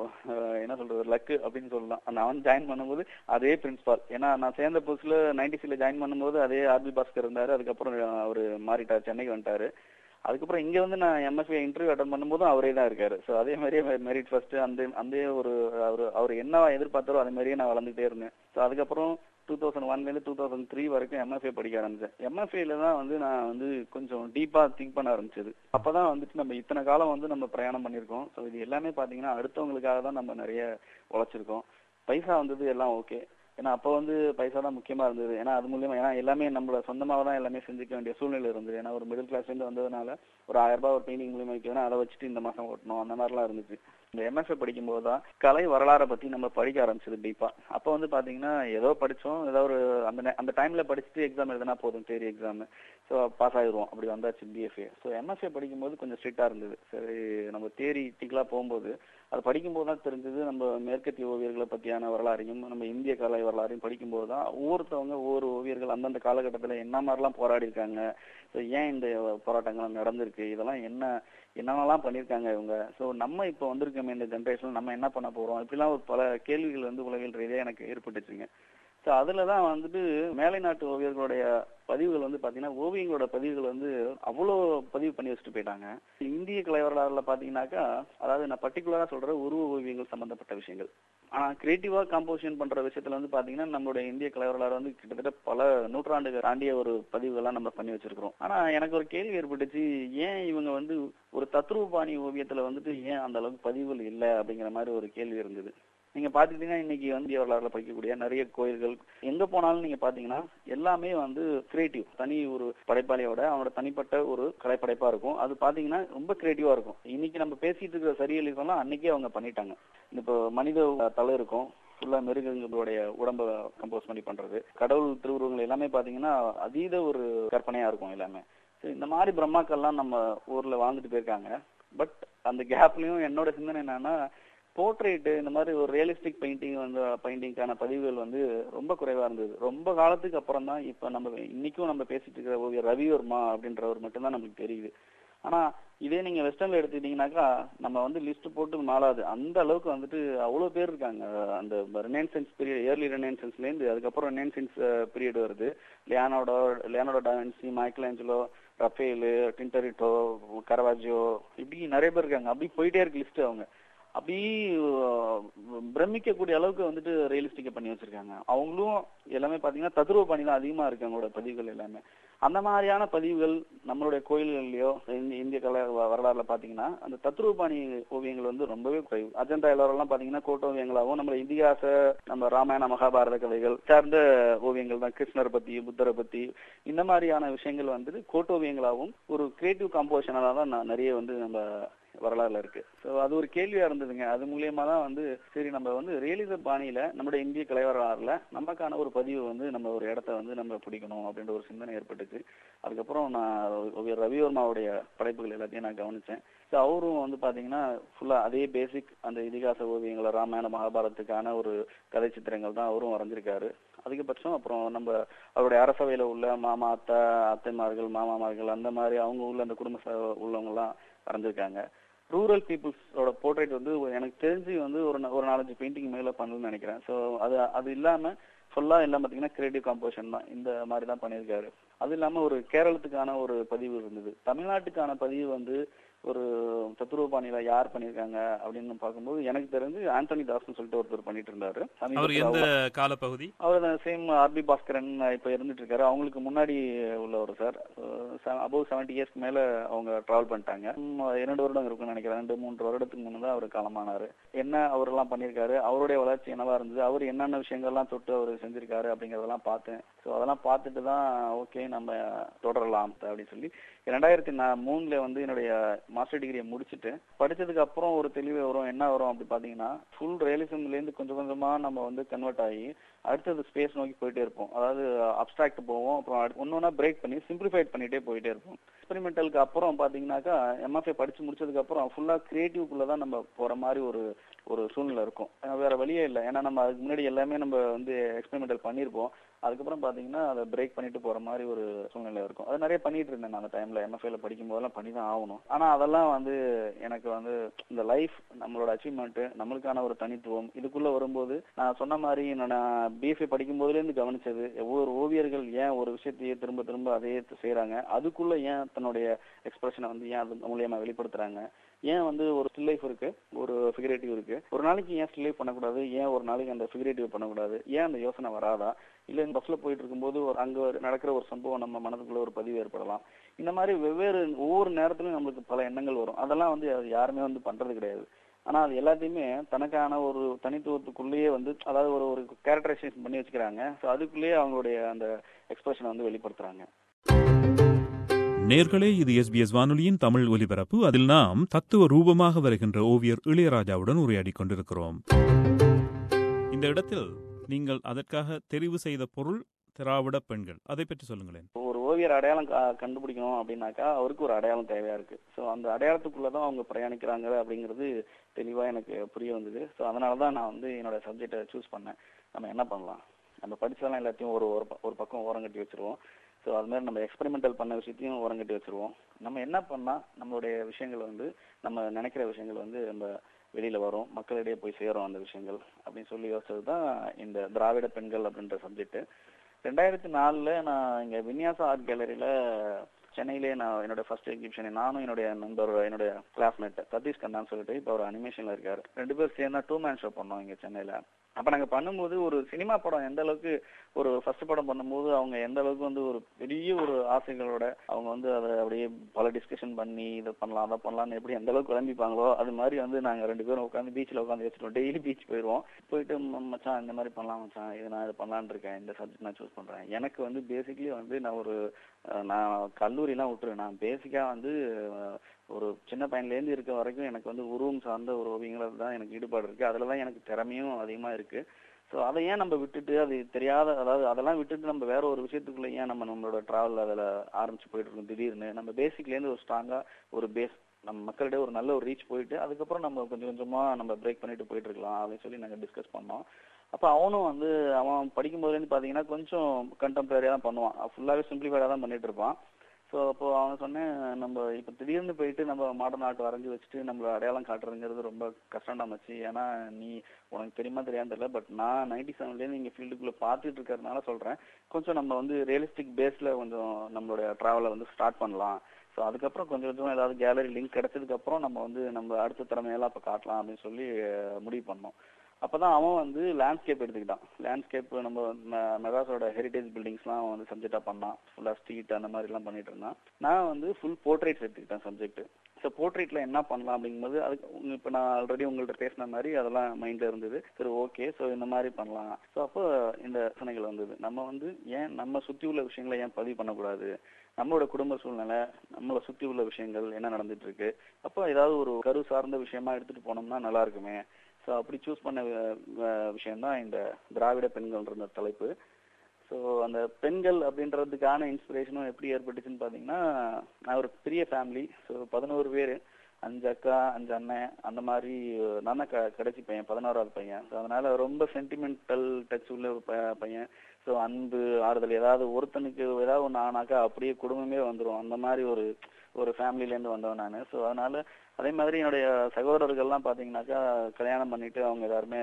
என்ன சொல்கிறது லக்கு அப்படின்னு சொல்லலாம். நான் வந்து ஜாயின் பண்ணும்போது அதே பிரின்சிபால், ஏன்னா நான் சேர்ந்த புதுசில் நைன்டிஸில் ஜாயின் பண்ணும்போது அதே ஆர்பி பாஸ்கர் இருந்தார். அதுக்கப்புறம் அவர் மாறிட்டார், சென்னைக்கு வந்துட்டார். அதுக்கப்புறம் இங்கே வந்து நான் எம்எஸ்சி இன்டர்வியூ அட்டன் பண்ணும்போதும் அவரே தான் இருக்காரு. ஸோ அதே மாதிரியே மெரிட் ஃபர்ஸ்ட் அந்த அந்த ஒரு அவர் அவர் என்ன எதிர்பார்த்தாரோ அதே மாதிரியே நான் வளர்ந்துட்டே இருந்தேன். ஸோ அதுக்கப்புறம் டூ தௌசண்ட் ஒன்லேருந்து டூ தௌசண்ட் த்ரீ வரைக்கும் எம்எஃப்ஏ படிக்க ஆரம்பிச்சேன். எம்எஃப்ஏல தான் வந்து நான் வந்து கொஞ்சம் டீப்பாக திங்க் பண்ண ஆரம்பிச்சது. அப்போ தான் வந்துட்டு நம்ம இத்தனை காலம் வந்து நம்ம பிரயாணம் பண்ணியிருக்கோம். ஸோ இது எல்லாமே பார்த்தீங்கன்னா அடுத்தவங்களுக்காக தான் நம்ம நிறைய உழைச்சிருக்கோம். பைசா வந்தது எல்லாம் ஓகே, ஏன்னா அப்போ வந்து பைசா தான் முக்கியமாக இருந்தது. ஏன்னா அது மூலியமா ஏன்னா எல்லாமே நம்மள சொந்தமாக தான் எல்லாமே செஞ்சுக்க வேண்டிய சூழ்நிலை இருந்தது. ஏன்னா ஒரு மிடில் கிளாஸ்லேருந்து வந்ததுனால ஒரு ஆயிரம் ரூபாய் ஒரு பெயிண்டிங் மூலியமா வைக்கணும், அதை வச்சுட்டு இந்த மாதம் ஓட்டணும், அந்த மாதிரிலாம் இருந்துச்சு. இந்த எம்எஃப்ஏ படிக்கும்போது தான் கலை வரலாறை பற்றி நம்ம படிக்க ஆரம்பிச்சது டீப்பாக. அப்போ வந்து பார்த்தீங்கன்னா ஏதோ படித்தோம், ஏதோ ஒரு அந்த அந்த டைமில் படிச்சுட்டு எக்ஸாம் எழுதினா போதும், தேரி எக்ஸாமு. ஸோ பாஸ் ஆகிடுவோம், அப்படி வந்தாச்சு பிஎஃப்ஏ. ஸோ எம்எஃப்ஏ படிக்கும்போது கொஞ்சம் ஸ்ட்ரிக்டாக இருந்தது. சரி, நம்ம தேரி டிக்கலாக போகும்போது அது படிக்கும்போது தான் தெரிஞ்சது நம்ம மேற்கத்திய ஓவியர்களை பற்றியான வரலாறையும் நம்ம இந்திய கலை வரலாறையும் படிக்கும்போது தான் ஒவ்வொருத்தவங்க ஒவ்வொரு ஓவியர்கள் அந்தந்த காலகட்டத்தில் என்ன மாதிரிலாம் போராடி இருக்காங்க, ஸோ ஏன் இந்த போராட்டங்கள் நடந்திருக்கு, இதெல்லாம் என்ன என்னென்னலாம் பண்ணியிருக்காங்க இவங்க, ஸோ நம்ம இப்போ வந்திருக்கோமே இந்த ஜென்ரேஷனில் நம்ம என்ன பண்ண போகிறோம், இப்படிலாம் ஒரு பல கேள்விகள் வந்து உலகில் ரீதியாக எனக்கு ஏற்பட்டுச்சுங்க. ஸோ ஸோ அதுல தான் வந்துட்டு மேலை நாட்டு ஓவியர்களுடைய பதிவுகள் வந்து பாத்தீங்கன்னா ஓவியங்களோட பதிவுகள் வந்து அவ்வளோ பதிவு பண்ணி வச்சுட்டு போயிட்டாங்க. இந்திய கலை வரலாறுல பாத்தீங்கன்னாக்கா, அதாவது நான் பர்டிகுலரா சொல்ற உருவ ஓவியங்கள் சம்பந்தப்பட்ட விஷயங்கள். ஆனா கிரியேட்டிவா காம்போசிஷன் பண்ற விஷயத்துல வந்து பாத்தீங்கன்னா நம்மளுடைய இந்திய கலை வரலாறு வந்து கிட்டத்தட்ட பல நூற்றாண்டுகள் தாண்டிய ஒரு பதிவுகள்லாம் நம்ம பண்ணி வச்சிருக்கிறோம். ஆனா எனக்கு ஒரு கேள்வி ஏற்பட்டுச்சு, ஏன் இவங்க வந்து ஒரு தத்ரூப பாணி ஓவியத்துல வந்துட்டு ஏன் அந்த அளவுக்கு பதிவுகள் இல்லை அப்படிங்கிற மாதிரி ஒரு கேள்வி இருந்தது. நீங்க பாத்துக்கிட்டீங்கன்னா இன்னைக்கு வந்து வரலாறுல படிக்கக்கூடிய நிறைய கோயில்கள் எங்க போனாலும் நீங்க பாத்தீங்கன்னா எல்லாமே வந்து கிரியேட்டிவ், தனி ஒரு படைப்பாளியோட அவனோட தனிப்பட்ட ஒரு கலைப்படைப்பா இருக்கும். அது பாத்தீங்கன்னா ரொம்ப கிரியேட்டிவா இருக்கும். இன்னைக்கு நம்ம பேசிட்டு இருக்கிற சரியலிசம்லாம் அன்னைக்கே அவங்க பண்ணிட்டாங்க. இப்போ மனித தலை இருக்கும், ஃபுல்லா மிருகங்களுடைய உடம்ப கம்போஸ் பண்ணி பண்றது, கடவுள் திருவுருவங்கள் எல்லாமே பாத்தீங்கன்னா அதீத ஒரு கற்பனையா இருக்கும் எல்லாமே. இந்த மாதிரி பிரம்மாக்கள்லாம் நம்ம ஊர்ல வாழ்ந்துட்டு போயிருக்காங்க. பட் அந்த கேப்லயும் என்னோட சிந்தனை என்னன்னா, போர்ட்ரேட் இந்த மாதிரி ஒரு ரியலிஸ்டிக் பெயிண்டிங் வந்து பெயிண்டிங்கான பதிவுகள் வந்து ரொம்ப குறைவா இருந்தது. ரொம்ப காலத்துக்கு அப்புறம் தான் இப்ப நம்ம இன்னைக்கும் நம்ம பேசிட்டு இருக்கிற ஓவியர் ரவிவர்மா அப்படின்றவர் மட்டும்தான் நமக்கு தெரியுது. ஆனா இதே நீங்க வெஸ்டர்ன்ல எடுத்துக்கிட்டீங்கன்னாக்கா நம்ம வந்து லிஸ்ட் போட்டு மாறாது, அந்த அளவுக்கு வந்துட்டு அவ்வளவு பேர் இருக்காங்க. அந்த ரெனேசன்ஸ் பீரியட், ஏர்லி ரெனேசன்ஸ்ல இருந்து அதுக்கப்புறம் ரெனேசன்ஸ் பீரியட் வருது. Leonardo Leonardo da Vinci, Michelangelo, Raphael, Tintoretto, Caravaggio, இப்படி நிறைய பேர் இருக்காங்க. அப்படி போயிட்டே இருக்கு லிஸ்ட். அவங்க அப்படி பிரமிக்கக்கூடிய அளவுக்கு வந்துட்டு ரியலிஸ்டிக்கா பண்ணி வச்சிருக்காங்க. அவங்களும் எல்லாமே பாத்தீங்கன்னா தத்ரூப பாணி தான் அதிகமா இருக்கு அவங்களோட பதிவுகள் எல்லாமே. அந்த மாதிரியான பதிவுகள் நம்மளுடைய கோயில்கள்லயோ இந்திய கலை வரலாறுல பாத்தீங்கன்னா அந்த தத்ரூப பாணி ஓவியங்கள் வந்து ரொம்பவே குறைவு. அஜந்தா எல்லாம் பாத்தீங்கன்னா கோட்டோவியங்களாகவும் நம்ம இதிகாச நம்ம ராமாயண மகாபாரத கதைகள் சார்ந்த ஓவியங்கள் தான். கிருஷ்ணரை பத்தி, புத்தரை பத்தி, இந்த மாதிரியான விஷயங்கள் வந்துட்டு கோட்டோவியங்களாகவும் ஒரு கிரியேட்டிவ் காம்போசிஷனால தான் நிறைய வந்து நம்ம வரலாறுல இருக்கு. ஸோ அது ஒரு கேள்வியா இருந்ததுங்க. அது மூலியமா தான் வந்து சரி நம்ம வந்து ரியலிச பாணியில நம்மளுடைய இந்திய கலை வரலாறுல நமக்கான ஒரு பதிவு வந்து நம்ம ஒரு இடத்த வந்து நம்ம பிடிக்கணும் அப்படின்ற ஒரு சிந்தனை ஏற்பட்டுச்சு. அதுக்கப்புறம் நான் ரவிவர்மாவுடைய படைப்புகள் எல்லாத்தையும் நான் கவனிச்சேன். ஸோ அவரும் வந்து பாத்தீங்கன்னா ஃபுல்லா அதே பேசிக் அந்த இதிகாச ஓவியங்களை, ராமாயண மகாபாரதத்துக்கான ஒரு கதை சித்திரங்கள் தான் அவரும் வரைஞ்சிருக்காரு. அதிகபட்சம் அப்புறம் நம்ம அவருடைய அரசவையில உள்ள மாமா, அத்தை, அத்தைமார்கள், மாமாமார்கள், அந்த மாதிரி அவங்க உள்ள அந்த குடும்ப உள்ளவங்க எல்லாம் வரைஞ்சிருக்காங்க. ரூரல் பீப்புள்ஸோட போர்ட்ரேட் வந்து எனக்கு தெரிஞ்சு வந்து ஒரு ஒரு நாலஞ்சு பெயிண்டிங் மேல பண்ணணும்னு நினைக்கிறேன். ஸோ அது அது இல்லாம ஃபுல்லா எல்லாம் பாத்தீங்கன்னா கிரியேட்டிவ் காம்போசிஷன் தான், இந்த மாதிரி தான் பண்ணியிருக்காரு. அது இல்லாம ஒரு கேரளத்துக்கான ஒரு பதிவு இருந்தது. தமிழ்நாட்டுக்கான பதிவு வந்து ஒரு தத்ரூப பாணியில யார் பண்ணிருக்காங்க அப்படின்னு பார்க்கும்போது எனக்கு தெரிஞ்சு ஆண்டனி தாஸ்னு சொல்லிட்டு ஒருத்தர் பண்ணிட்டு இருந்தாரு. அவர் எந்த காலப்பகுதி? அவர் சேம் ஆர்பி பாஸ்கரன் இப்ப இருந்துட்டு இருக்காரு. அவங்களுக்கு முன்னாடி உள்ளவர் சார். அபவ் செவன்டி இயர்ஸ்க்கு மேல அவங்க டிராவல் பண்ணிட்டாங்க. இரண்டு வருடம் இருக்குன்னு நினைக்கிறேன். ரெண்டு மூன்று வருடத்துக்கு முன்னதான் அவர் காலமானாரு. என்ன அவர் எல்லாம் பண்ணிருக்காரு, அவருடைய வளர்ச்சி என்னவா இருந்தது, அவர் என்னென்ன விஷயங்கள்லாம் தொட்டு அவர் செஞ்சிருக்காரு அப்படிங்கறதெல்லாம் பார்த்தேன். ஸோ அதெல்லாம் பார்த்துட்டு தான் ஓகே நம்ம தொடரலாம் அப்படின்னு சொல்லி இரண்டாயிரத்தி மூணுல வந்து என்னுடைய மாஸ்டர் டிகிரியை முடிச்சுட்டு படிச்சதுக்கு அப்புறம் ஒரு தெளிவு வரும். என்ன வரும் அப்படி பாத்தீங்கன்னா ஃபுல் ரியலிசம்ல இருந்து கொஞ்சம் கொஞ்சமா நம்ம வந்து கன்வெர்ட் ஆகி அடுத்தது ஸ்பேஸ் நோக்கி போயிட்டே இருப்போம். அதாவது அப்டிராக்ட் போவோம், அப்புறம் ஒன்னொன்னா பிரேக் பண்ணி சிம்பிளிஃபைட் பண்ணிட்டே போயிட்டே இருப்போம். எக்ஸ்பெரிமெண்டலுக்கு அப்புறம் பாத்தீங்கன்னாக்கா எம்எஃப்ஏ படிச்சு முடிச்சதுக்கு அப்புறம் ஃபுல்லா கிரியேட்டிவ்க்குள்ளதான் நம்ம போற மாதிரி ஒரு ஒரு சூழ்நிலை இருக்கும். வேற வழியே இல்லை. ஏன்னா நம்ம அதுக்கு முன்னாடி எல்லாமே நம்ம வந்து எக்ஸ்பெரிமெண்டல் பண்ணிருப்போம். அதுக்கப்புறம் பாத்தீங்கன்னா அதை பிரேக் பண்ணிட்டு போற மாதிரி ஒரு சூழ்நிலை இருக்கும். அது நிறைய பண்ணிட்டு இருந்தேன் நான் அந்த டைம்ல. எம்எஃப்ஏல படிக்கும் போதெல்லாம் பண்ணி தான் ஆகணும். ஆனா அதெல்லாம் வந்து எனக்கு வந்து இந்த லைஃப், நம்மளோட அச்சீவ்மெண்ட், நம்மளுக்கான ஒரு தனித்துவம் இதுக்குள்ள வரும்போது நான் சொன்ன மாதிரி நான் பிஎஃப்ஏ படிக்கும் போதுல இருந்து கவனிச்சது, ஒவ்வொரு ஓவியர்கள் ஏன் ஒரு விஷயத்தையே திரும்ப திரும்ப அதே செய்யறாங்க, அதுக்குள்ள ஏன் தன்னுடைய எக்ஸ்பிரஷனை வந்து ஏன் அது மூலியமா வெளிப்படுத்துறாங்க, ஏன் வந்து ஒரு ஸ்டில் லைஃப் இருக்கு, ஒரு ஃபிகரேட்டிவ் இருக்கு, ஒரு நாளைக்கு ஏன் ஸ்டில் லைஃப் பண்ணக்கூடாது, ஏன் ஒரு நாளைக்கு அந்த ஃபிகரேட்டிவ் பண்ணக்கூடாது, ஏன் அந்த யோசனை வராதா, இல்ல இந்த பஸ்ல போயிட்டு இருக்கும்போது அங்க நடக்கிற ஒரு சம்பவம் நம்ம மனதுக்குள்ள ஒரு பதிவு ஏற்படலாம். இந்த மாதிரி வெவ்வேறு ஒவ்வொரு நேரத்திலும் நம்மளுக்கு பல எண்ணங்கள் வரும். அதெல்லாம் வந்து யாருமே வந்து பண்றது கிடையாது. ஆனா அது எல்லாத்தையுமே தனக்கான ஒரு தனித்துவத்துக்குள்ளேயே வந்து அதாவது ஒரு ஒரு கேரக்டரைசேஷன் பண்ணி வச்சுக்கிறாங்க. ஸோ அதுக்குள்ளேயே அவங்களுடைய அந்த எக்ஸ்பிரஷனை வந்து வெளிப்படுத்துறாங்க. நேர்களே, இது எஸ்பிஎஸ் வானொலியின் தமிழ் ஒலிபரப்பு. அதில் நாம் தத்துவ ரூபமாக வருகின்ற ஓவியர் இளையராஜாவுடன் உரையாடி கொண்டிருக்கிறோம். இந்த இடத்தில் நீங்கள் அதற்காக தெரிவு செய்த பொருள் திராவிட பெண்கள், அதை பற்றி சொல்லுங்களேன். ஒரு ஓவியர் அடையாளம் கண்டுபிடிக்கணும் அப்படின்னாக்கா அவருக்கு ஒரு அடையாளம் தேவையா இருக்கு. ஸோ அந்த அடையாளத்துக்குள்ளதான் அவங்க பிரயாணிக்கிறாங்க அப்படிங்கிறது தெளிவா எனக்கு புரிய வந்தது. ஸோ அதனாலதான் நான் வந்து என்னோட சப்ஜெக்டை சூஸ் பண்ணேன். நம்ம என்ன பண்ணலாம், நம்ம படிச்சதெல்லாம் எல்லாத்தையும் ஒரு ஒரு பக்கம் ஓரங்கட்டி வச்சிருவோம். ஸோ அது மாதிரி நம்ம எக்ஸ்பெரிமெண்டல் பண்ண விஷயத்தையும் ஓரங்கட்டி வச்சிருவோம். நம்ம என்ன பண்ணா நம்மளுடைய விஷயங்கள் வந்து நம்ம நினைக்கிற விஷயங்கள் வந்து நம்ம வெளியில வரும், மக்களிடையே போய் சேரும் அந்த விஷயங்கள் அப்படின்னு சொல்லி யோசிச்சது தான் இந்த திராவிட பெண்கள் அப்படின்ற சப்ஜெக்ட். ரெண்டாயிரத்தி நாலுல நான் இங்க வின்யாசா ஆர்ட் கேலரியில சென்னையிலே நான் என்னோட ஃபர்ஸ்ட் எக்ஸிபிஷன், நானும் என்னுடைய நண்பர், என்னுடைய கிளாஸ்மேட் சதீஷ் கண்ணான்னு சொல்லிட்டு இப்போ அவர் அனிமேஷன்ல இருக்காரு, ரெண்டு பேரும் சேர்ந்தா டூ மேன் ஷோ பண்ணோம் இங்க சென்னையில. அப்ப நாங்க பண்ணும்போது ஒரு சினிமா படம் எந்த அளவுக்கு, ஒரு ஃபர்ஸ்ட் படம் பண்ணும்போது அவங்க எந்த அளவுக்கு வந்து ஒரு பெரிய ஒரு ஆசைகளோட அவங்க வந்து அதை அப்படியே பல டிஸ்கஷன் பண்ணி இதை பண்ணலாம் அதை பண்ணலாம்னு எப்படி எந்த அளவுக்கு கிளம்பிப்பாங்களோ அது மாதிரி வந்து நாங்க ரெண்டு பேரும் உட்காந்து பீச்சில் உட்காந்து வச்சுருவோம். டெய்லி பீச் போயிடுவோம். போயிட்டு மச்சான் இந்த மாதிரி பண்ணலாம் மச்சான், இது நான் இது பண்ணலான்னு இருக்கேன், இந்த சப்ஜெக்ட் நான் சூஸ் பண்றேன். எனக்கு வந்து பேசிக்கலி வந்து நான் ஒரு நான் கல்லூரிலாம் விட்டுருவேன். நான் பேசிக்கா வந்து ஒரு சின்ன பையன்லேருந்து இருக்க வரைக்கும் எனக்கு வந்து உருவம் சார்ந்த ஒரு ஓவியங்கள் தான் எனக்கு ஈடுபாடு இருக்கு. அதுல தான் எனக்கு திறமையும் அதிகமா இருக்கு. ஸோ அதை ஏன் நம்ம விட்டுட்டு, அது தெரியாத, அதாவது அதெல்லாம் விட்டுட்டு நம்ம வேற ஒரு விஷயத்துக்குள்ள ஏன் நம்ம நம்மளோட டிராவல் அதில் ஆரம்பிச்சு போயிட்டு இருக்கோம். திடீர்னு நம்ம பேசிக்லேருந்து ஒரு ஸ்ட்ராங்கா ஒரு பேஸ் நம்ம மக்களிடையே ஒரு நல்ல ஒரு ரீச் போயிட்டு அதுக்கப்புறம் நம்ம கொஞ்சம் கொஞ்சமா நம்ம பிரேக் பண்ணிட்டு போயிட்டு இருக்கலாம் அப்படின்னு சொல்லி நாங்கள் டிஸ்கஸ் பண்ணோம். அப்போ அவனும் வந்து அவன் படிக்கும் போதுலேருந்து பார்த்தீங்கன்னா கொஞ்சம் கண்டெம்பரரியாக தான் பண்ணுவான், ஃபுல்லாகவே சிம்பிளிஃபைடாக தான் பண்ணிட்டு இருப்பான். ஸோ அப்போ அவன் சொன்னேன், நம்ம இப்போ திடீர்னு போயிட்டு நம்ம மாடர்ன் ஆர்ட் வரைஞ்சி வச்சுட்டு நம்மள அடையாளம் காட்டுறதுங்கிறது ரொம்ப கஷ்டம்டா மச்சி. ஏன்னா நீ உனக்கு தெரியுமா தெரியாமல் தெரியல, பட் நான் நைன்டி செவன்லேருந்து இங்கே ஃபீல்டுக்குள்ளே பார்த்துட்டு இருக்கிறதுனால சொல்கிறேன், கொஞ்சம் நம்ம வந்து ரியலிஸ்டிக் பேஸில் கொஞ்சம் நம்மளுடைய ட்ராவலை வந்து ஸ்டார்ட் பண்ணலாம். ஸோ அதுக்கப்புறம் கொஞ்சம் கொஞ்சம் ஏதாவது கேலரி லிங்க் கிடைச்சதுக்கப்புறம் நம்ம வந்து நம்ம அடுத்த திறமையெல்லாம் இப்போ காட்டலாம் அப்படின்னு சொல்லி முடிவு பண்ணோம். அப்பதான் அவன் வந்து லேண்ட்ஸ்கேப் எடுத்துக்கிட்டான். லேண்ட்ஸ்கேப் நம்ம மெட்ராஸோட ஹெரிட்டேஜ் பில்டிங்ஸ்லாம் வந்து சப்ஜெக்டா பண்ணான், ஃபுல்லா ஸ்ட்ரீட் அந்த மாதிரி எல்லாம் பண்ணிட்டு இருந்தான். நான் வந்து ஃபுல் போர்ட்ரேட்ஸ் எடுத்துக்கிட்டேன் சப்ஜெக்ட். ஸோ போர்ட்ரேட்ல என்ன பண்ணலாம் அப்படிங்கும்போது அதுக்கு இப்போ நான் ஆல்ரெடி உங்கள்கிட்ட பேசின மாதிரி அதெல்லாம் மைண்ட்ல இருந்தது. சரி ஓகே, ஸோ இந்த மாதிரி பண்ணலாம். ஸோ அப்போ இந்த யோசனைகள் வந்தது, நம்ம வந்து ஏன் நம்ம சுற்றி உள்ள விஷயங்களை ஏன் பதிவு பண்ணக்கூடாது, நம்மளோட குடும்ப சூழ்நிலை, நம்மளை சுற்றி உள்ள விஷயங்கள் என்ன நடந்துட்டு இருக்கு, அப்போ ஏதாவது ஒரு கரு சார்ந்த விஷயமா எடுத்துட்டு போனோம்னா நல்லா இருக்குமே. ஸோ அப்படி சூஸ் பண்ண விஷயம்தான் இந்த திராவிட பெண்கள்ன்ற தலைப்பு. ஸோ அந்த பெண்கள் அப்படின்றதுக்கான இன்ஸ்பிரேஷனும் எப்படி ஏற்பட்டுச்சுன்னு பார்த்தீங்கன்னா, நான் ஒரு பெரிய ஃபேமிலி. ஸோ பதினோரு பேர், அஞ்சு அக்கா அஞ்சு அண்ணன், அந்த மாதிரி நான் தான் க கடைசி பையன், பதினோராவது பையன். ஸோ அதனால ரொம்ப சென்டிமெண்டல் டச் உள்ள ஒரு பையன். ஸோ அன்பு ஆறுதல் ஏதாவது ஒருத்தனுக்கு ஏதாவது ஒன்று ஆனாக்கா அப்படியே குடும்பமே வந்துடும், அந்த மாதிரி ஒரு ஒரு ஃபேமிலியிலேருந்து வந்தவன் நான். ஸோ அதனால அதே மாதிரி என்னுடைய சகோதரர்கள்லாம் பார்த்தீங்கன்னாக்கா கல்யாணம் பண்ணிட்டு அவங்க எல்லாருமே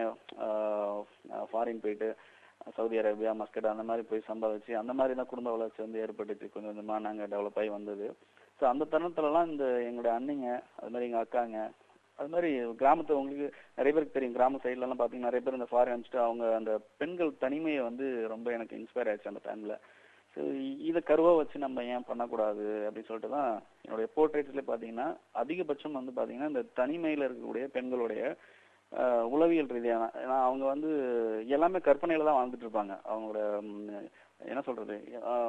ஃபாரின் போயிட்டு சவுதி அரேபியா, மஸ்கட் அந்த மாதிரி போய் சம்பாதிச்சு அந்த மாதிரி தான் குடும்ப வளர்ச்சி வந்து ஏற்பட்டுச்சு. கொஞ்சம் கொஞ்சமாக நாங்கள் டெவலப் ஆகி வந்தது. ஸோ அந்த தருணத்துலலாம் இந்த எங்களுடைய அண்ணிங்க, அது மாதிரி எங்கள் அக்காங்க, அது மாதிரி கிராமத்து உங்களுக்கு நிறைய பேருக்கு தெரியும், கிராம சைட்லலாம் பார்த்தீங்கன்னா நிறைய பேர் இந்த ஃபாரின் அனுப்பிச்சிட்டு அவங்க அந்த பெண்கள் தனிமையை வந்து ரொம்ப எனக்கு இன்ஸ்பயர் ஆயிடுச்சு அந்த டைமில். ஸோ இதை கருவாக வச்சு நம்ம ஏன் பண்ணக்கூடாது அப்படின்னு சொல்லிட்டு தான் என்னுடைய போர்ட்ரேட்ஸ்ல பார்த்தீங்கன்னா அதிகபட்சம் வந்து பார்த்தீங்கன்னா இந்த தனிமையில் இருக்கக்கூடிய பெண்களுடைய உளவியல் ரீதியான, ஏன்னா அவங்க வந்து எல்லாமே கற்பனையில தான் வாழ்ந்துட்டு இருப்பாங்க. அவங்களோட என்ன சொல்றது,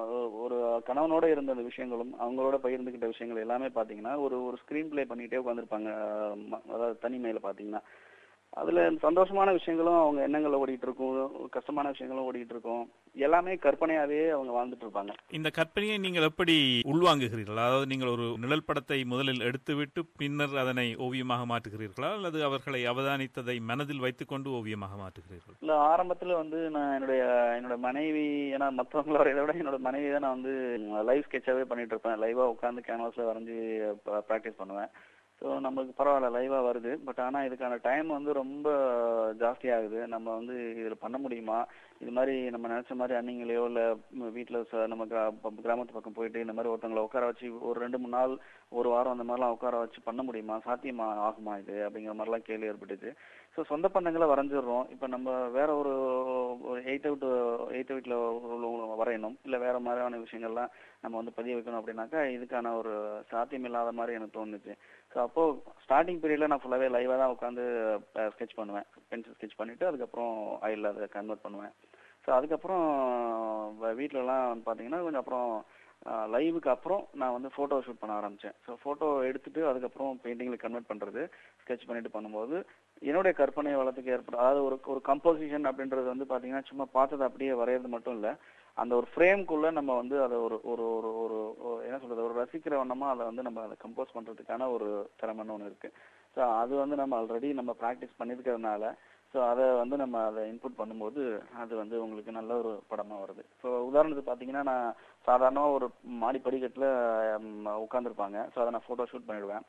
ஒரு கணவனோட இருந்த அந்த விஷயங்களும் அவங்களோட பகிர்ந்துகிட்ட விஷயங்கள் எல்லாமே பாத்தீங்கன்னா ஒரு ஒரு ஸ்கிரீன் பிளே பண்ணிட்டே உட்காந்துருப்பாங்க. அதாவது தனிமையில பாத்தீங்கன்னா அதுல சந்தோஷமான விஷயங்களும் அவங்க எண்ணங்களை ஓடிட்டு இருக்கும், கஷ்டமான விஷயங்களும் ஓடிட்டு இருக்கும், எல்லாமே கற்பனையாவே அவங்க வாழ்ந்துட்டு இருப்பாங்க. இந்த கற்பனையை நீங்கள் எப்படி உள்வாங்குகிறீர்கள்? அதாவது நீங்கள் ஒரு நிழல் படத்தை முதலில் எடுத்துவிட்டு பின்னர் அதனை ஓவியமாக மாற்றுகிறீர்களா, அல்லது அவர்களை அவதானித்ததை மனதில் வைத்துக் கொண்டு ஓவியமாக மாற்றுகிறீர்கள்? இல்ல, ஆரம்பத்துல வந்து நான் என்னுடைய என்னோட மனைவி, ஏன்னா மற்றவங்களோட இதை விட என்னோட மனைவி தான் நான் வந்து லைவ் ஸ்கெட்சாவே பண்ணிட்டு இருப்பேன். லைவா உட்காந்து கேன்வாஸ்ல வரைஞ்சி ப்ராக்டிஸ் பண்ணுவேன். ஸோ நம்மளுக்கு பரவாயில்ல லைவாக வருது, பட் ஆனால் இதுக்கான டைம் வந்து ரொம்ப ஜாஸ்தியாகுது. நம்ம வந்து இதில் பண்ண முடியுமா, இது மாதிரி நம்ம நினச்ச மாதிரி அன்னிங்களையோ இல்லை வீட்டில் நம்ம கிராமத்து பக்கம் போயிட்டு இந்த மாதிரி ஒருத்தவங்களை உட்கார வச்சு ஒரு ரெண்டு மூணு நாள் ஒரு வாரம் அந்த மாதிரிலாம் உட்கார வச்சு பண்ண முடியுமா, சாத்தியமா ஆகுமா இது அப்படிங்கிற மாதிரிலாம் கேள்வி ஏற்பட்டுச்சு. ஸோ சொந்த பந்தங்களை வரைஞ்சிடுறோம். இப்போ நம்ம வேற ஒரு எயித் அவுட் எயித் அவுட்டில் வரையணும், இல்லை வேற மாதிரியான விஷயங்கள்லாம் நம்ம வந்து பதிய வைக்கணும் அப்படின்னாக்கா இதுக்கான ஒரு சாத்தியம் இல்லாத மாதிரி எனக்கு தோணுச்சு. ஸோ அப்போ ஸ்டார்டிங் பீரியட்ல நான் ஃபுல்லாகவே லைவாக தான் உட்காந்து ஸ்கெட்ச் பண்ணுவேன், பென்சில் ஸ்கெட்ச் பண்ணிட்டு அதுக்கப்புறம் ஆயில் அதை கன்வெர்ட் பண்ணுவேன். ஸோ அதுக்கப்புறம் வீட்டிலலாம் வந்து பார்த்தீங்கன்னா கொஞ்சம் அப்புறம் லைவுக்கு அப்புறம் நான் வந்து ஃபோட்டோ ஷூட் பண்ண ஆரம்பித்தேன். ஸோ ஃபோட்டோ எடுத்துட்டு அதுக்கப்புறம் பெயிண்டிங்கில் கன்வெர்ட் பண்ணுறது, ஸ்கெட்ச் பண்ணிட்டு பண்ணும்போது என்னுடைய கற்பனை வளத்துக்கு ஏற்படும். அதாவது ஒரு ஒரு கம்போசிஷன் அப்படின்றது வந்து பார்த்தீங்கன்னா சும்மா பார்த்தது அப்படியே வரைகிறது மட்டும் இல்லை, அந்த ஒரு ஃப்ரேம்குள்ள நம்ம வந்து அதை ஒரு ஒரு ஒரு ஒரு என்ன சொல்றது, ஒரு ரசிக்கிற வண்ணமா அதை வந்து நம்ம அதை கம்போஸ் பண்றதுக்கான ஒரு திறமைன்னு ஒன்று இருக்கு. ஸோ அது வந்து நம்ம ஆல்ரெடி நம்ம ப்ராக்டிஸ் பண்ணியிருக்கிறதுனால ஸோ அதை வந்து நம்ம அதை இன்புட் பண்ணும்போது அது வந்து உங்களுக்கு நல்ல ஒரு படமாக வருது. ஸோ உதாரணத்துக்கு பார்த்தீங்கன்னா நான் சாதாரணமாக ஒரு மாடி படிக்கட்டில் உட்காந்துருப்பாங்க, ஸோ அதை நான் ஃபோட்டோ ஷூட் பண்ணிடுவேன்.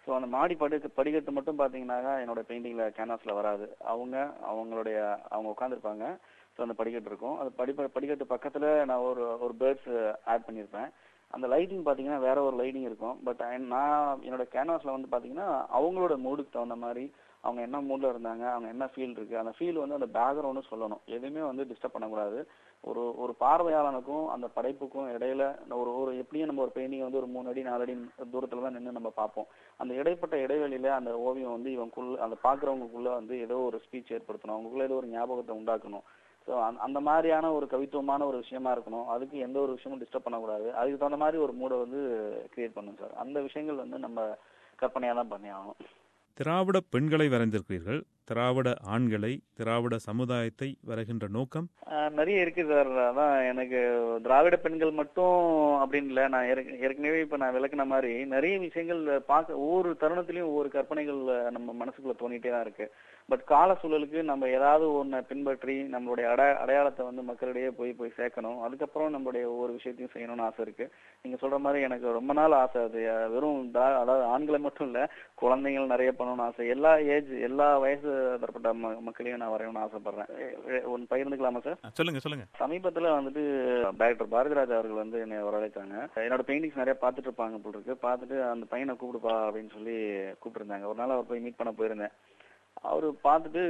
ஸோ அந்த மாடி படி படிக்கட்டு மட்டும் பார்த்தீங்கன்னாக்கா என்னோட பெயிண்டிங்ல கேன்வாஸ்ல வராது. அவங்க அவங்களுடைய அவங்க உட்காந்துருப்பாங்க. ஸோ அந்த படிக்கட்டு இருக்கும். அது படி படிக்கட்டு பக்கத்துல நான் ஒரு ஒரு பேர்ட்ஸ் ஆட் பண்ணியிருப்பேன். அந்த லைட்டிங் பார்த்தீங்கன்னா வேற ஒரு லைட்டிங் இருக்கும். பட் நான் என்னோட கேன்வாஸ்ல வந்து பார்த்தீங்கன்னா அவங்களோட மூடுக்கு தகுந்த மாதிரி அவங்க என்ன மூட்ல இருந்தாங்க, அவங்க என்ன ஃபீல் இருக்கு, அந்த ஃபீல் வந்து அந்த பேக்ரவுண்டு சொல்லணும். எதுவுமே வந்து டிஸ்டர்ப் பண்ணக்கூடாது. ஒரு ஒரு பார்வையாளனுக்கும் அந்த படைப்புக்கும் இடையில ஒரு ஒரு எப்படியும் நம்ம ஒரு பெயிண்டிங் வந்து ஒரு மூணு அடி நாலு அடி தூரத்துல தான் நின்று நம்ம பார்ப்போம். அந்த இடைப்பட்ட இடைவெளியில அந்த ஓவியம் வந்து இவங்களுக்குள்ள அந்த பாக்குறவங்களுக்குள்ள வந்து ஏதோ ஒரு ஸ்பீச் ஏற்படுத்தணும், அவங்களுக்குள்ள ஏதோ ஒரு ஞாபகத்தை உண்டாக்கணும். ஸோ அந்த மாதிரியான ஒரு கவித்துவமான ஒரு விஷயமா இருக்கணும். அதுக்கு எந்த ஒரு விஷயமும் டிஸ்டர்ப் பண்ணக்கூடாது. அதுக்கு தகுந்த மாதிரி ஒரு மூடை வந்து கிரியேட் பண்ணும் சார். அந்த விஷயங்கள் வந்து நம்ம கற்பனையா தான் பண்ணி ஆகணும். திராவிட பெண்களை வரைந்திருக்கிறீர்கள். திராவிட ஆண்களை, திராவிட சமுதாயத்தை வரைகின்ற நோக்கம் நிறைய இருக்கு சார். அதான் எனக்கு திராவிட பெண்கள் மட்டும் அப்படின்னு இல்லை. நான் ஏற்கனவே இப்ப நான் விளக்குன மாதிரி நிறைய விஷயங்கள் பார்க்க ஒவ்வொரு தருணத்திலையும் ஒவ்வொரு கற்பனைகள் நம்ம மனசுக்குள்ள தோணிட்டே தான் இருக்கு. பட் கால சூழலுக்கு நம்ம ஏதாவது ஒன்றை பின்பற்றி நம்மளுடைய அட அடையாளத்தை வந்து மக்களிடையே போய் போய் சேர்க்கணும். அதுக்கப்புறம் நம்மளுடைய ஒவ்வொரு விஷயத்தையும் செய்யணும்னு ஆசை இருக்கு. நீங்க சொல்ற மாதிரி எனக்கு ரொம்ப நாள் ஆசை. அது வெறும் அதாவது ஆண்களை மட்டும் இல்ல, குழந்தைகள் நிறைய பண்ணணும்னு ஆசை. எல்லா ஏஜ் எல்லா வயசு தரப்பட்ட மக்களையும் நான் வரையணும்னு ஆசைப்படுறேன். ஒன்னு பகிர்ந்துக்கலாமா சார்? சொல்லுங்க சொல்லுங்க. சமீபத்துல வந்துட்டு டாக்டர் பாரதிராஜா அவர்கள் வந்து என்னை வரவழைத்தாங்க. என்னோட பெயிண்டிங்ஸ் நிறைய பார்த்துட்டு இருப்பாங்க போல் இருக்கு. பார்த்துட்டு அந்த பையனை கூப்பிடுப்பா அப்படின்னு சொல்லி கூப்பிட்டுருந்தாங்க. ஒரு நாள் அவர் போய் மீட் பண்ண போயிருந்தேன். அவரு பார்த்துட்டு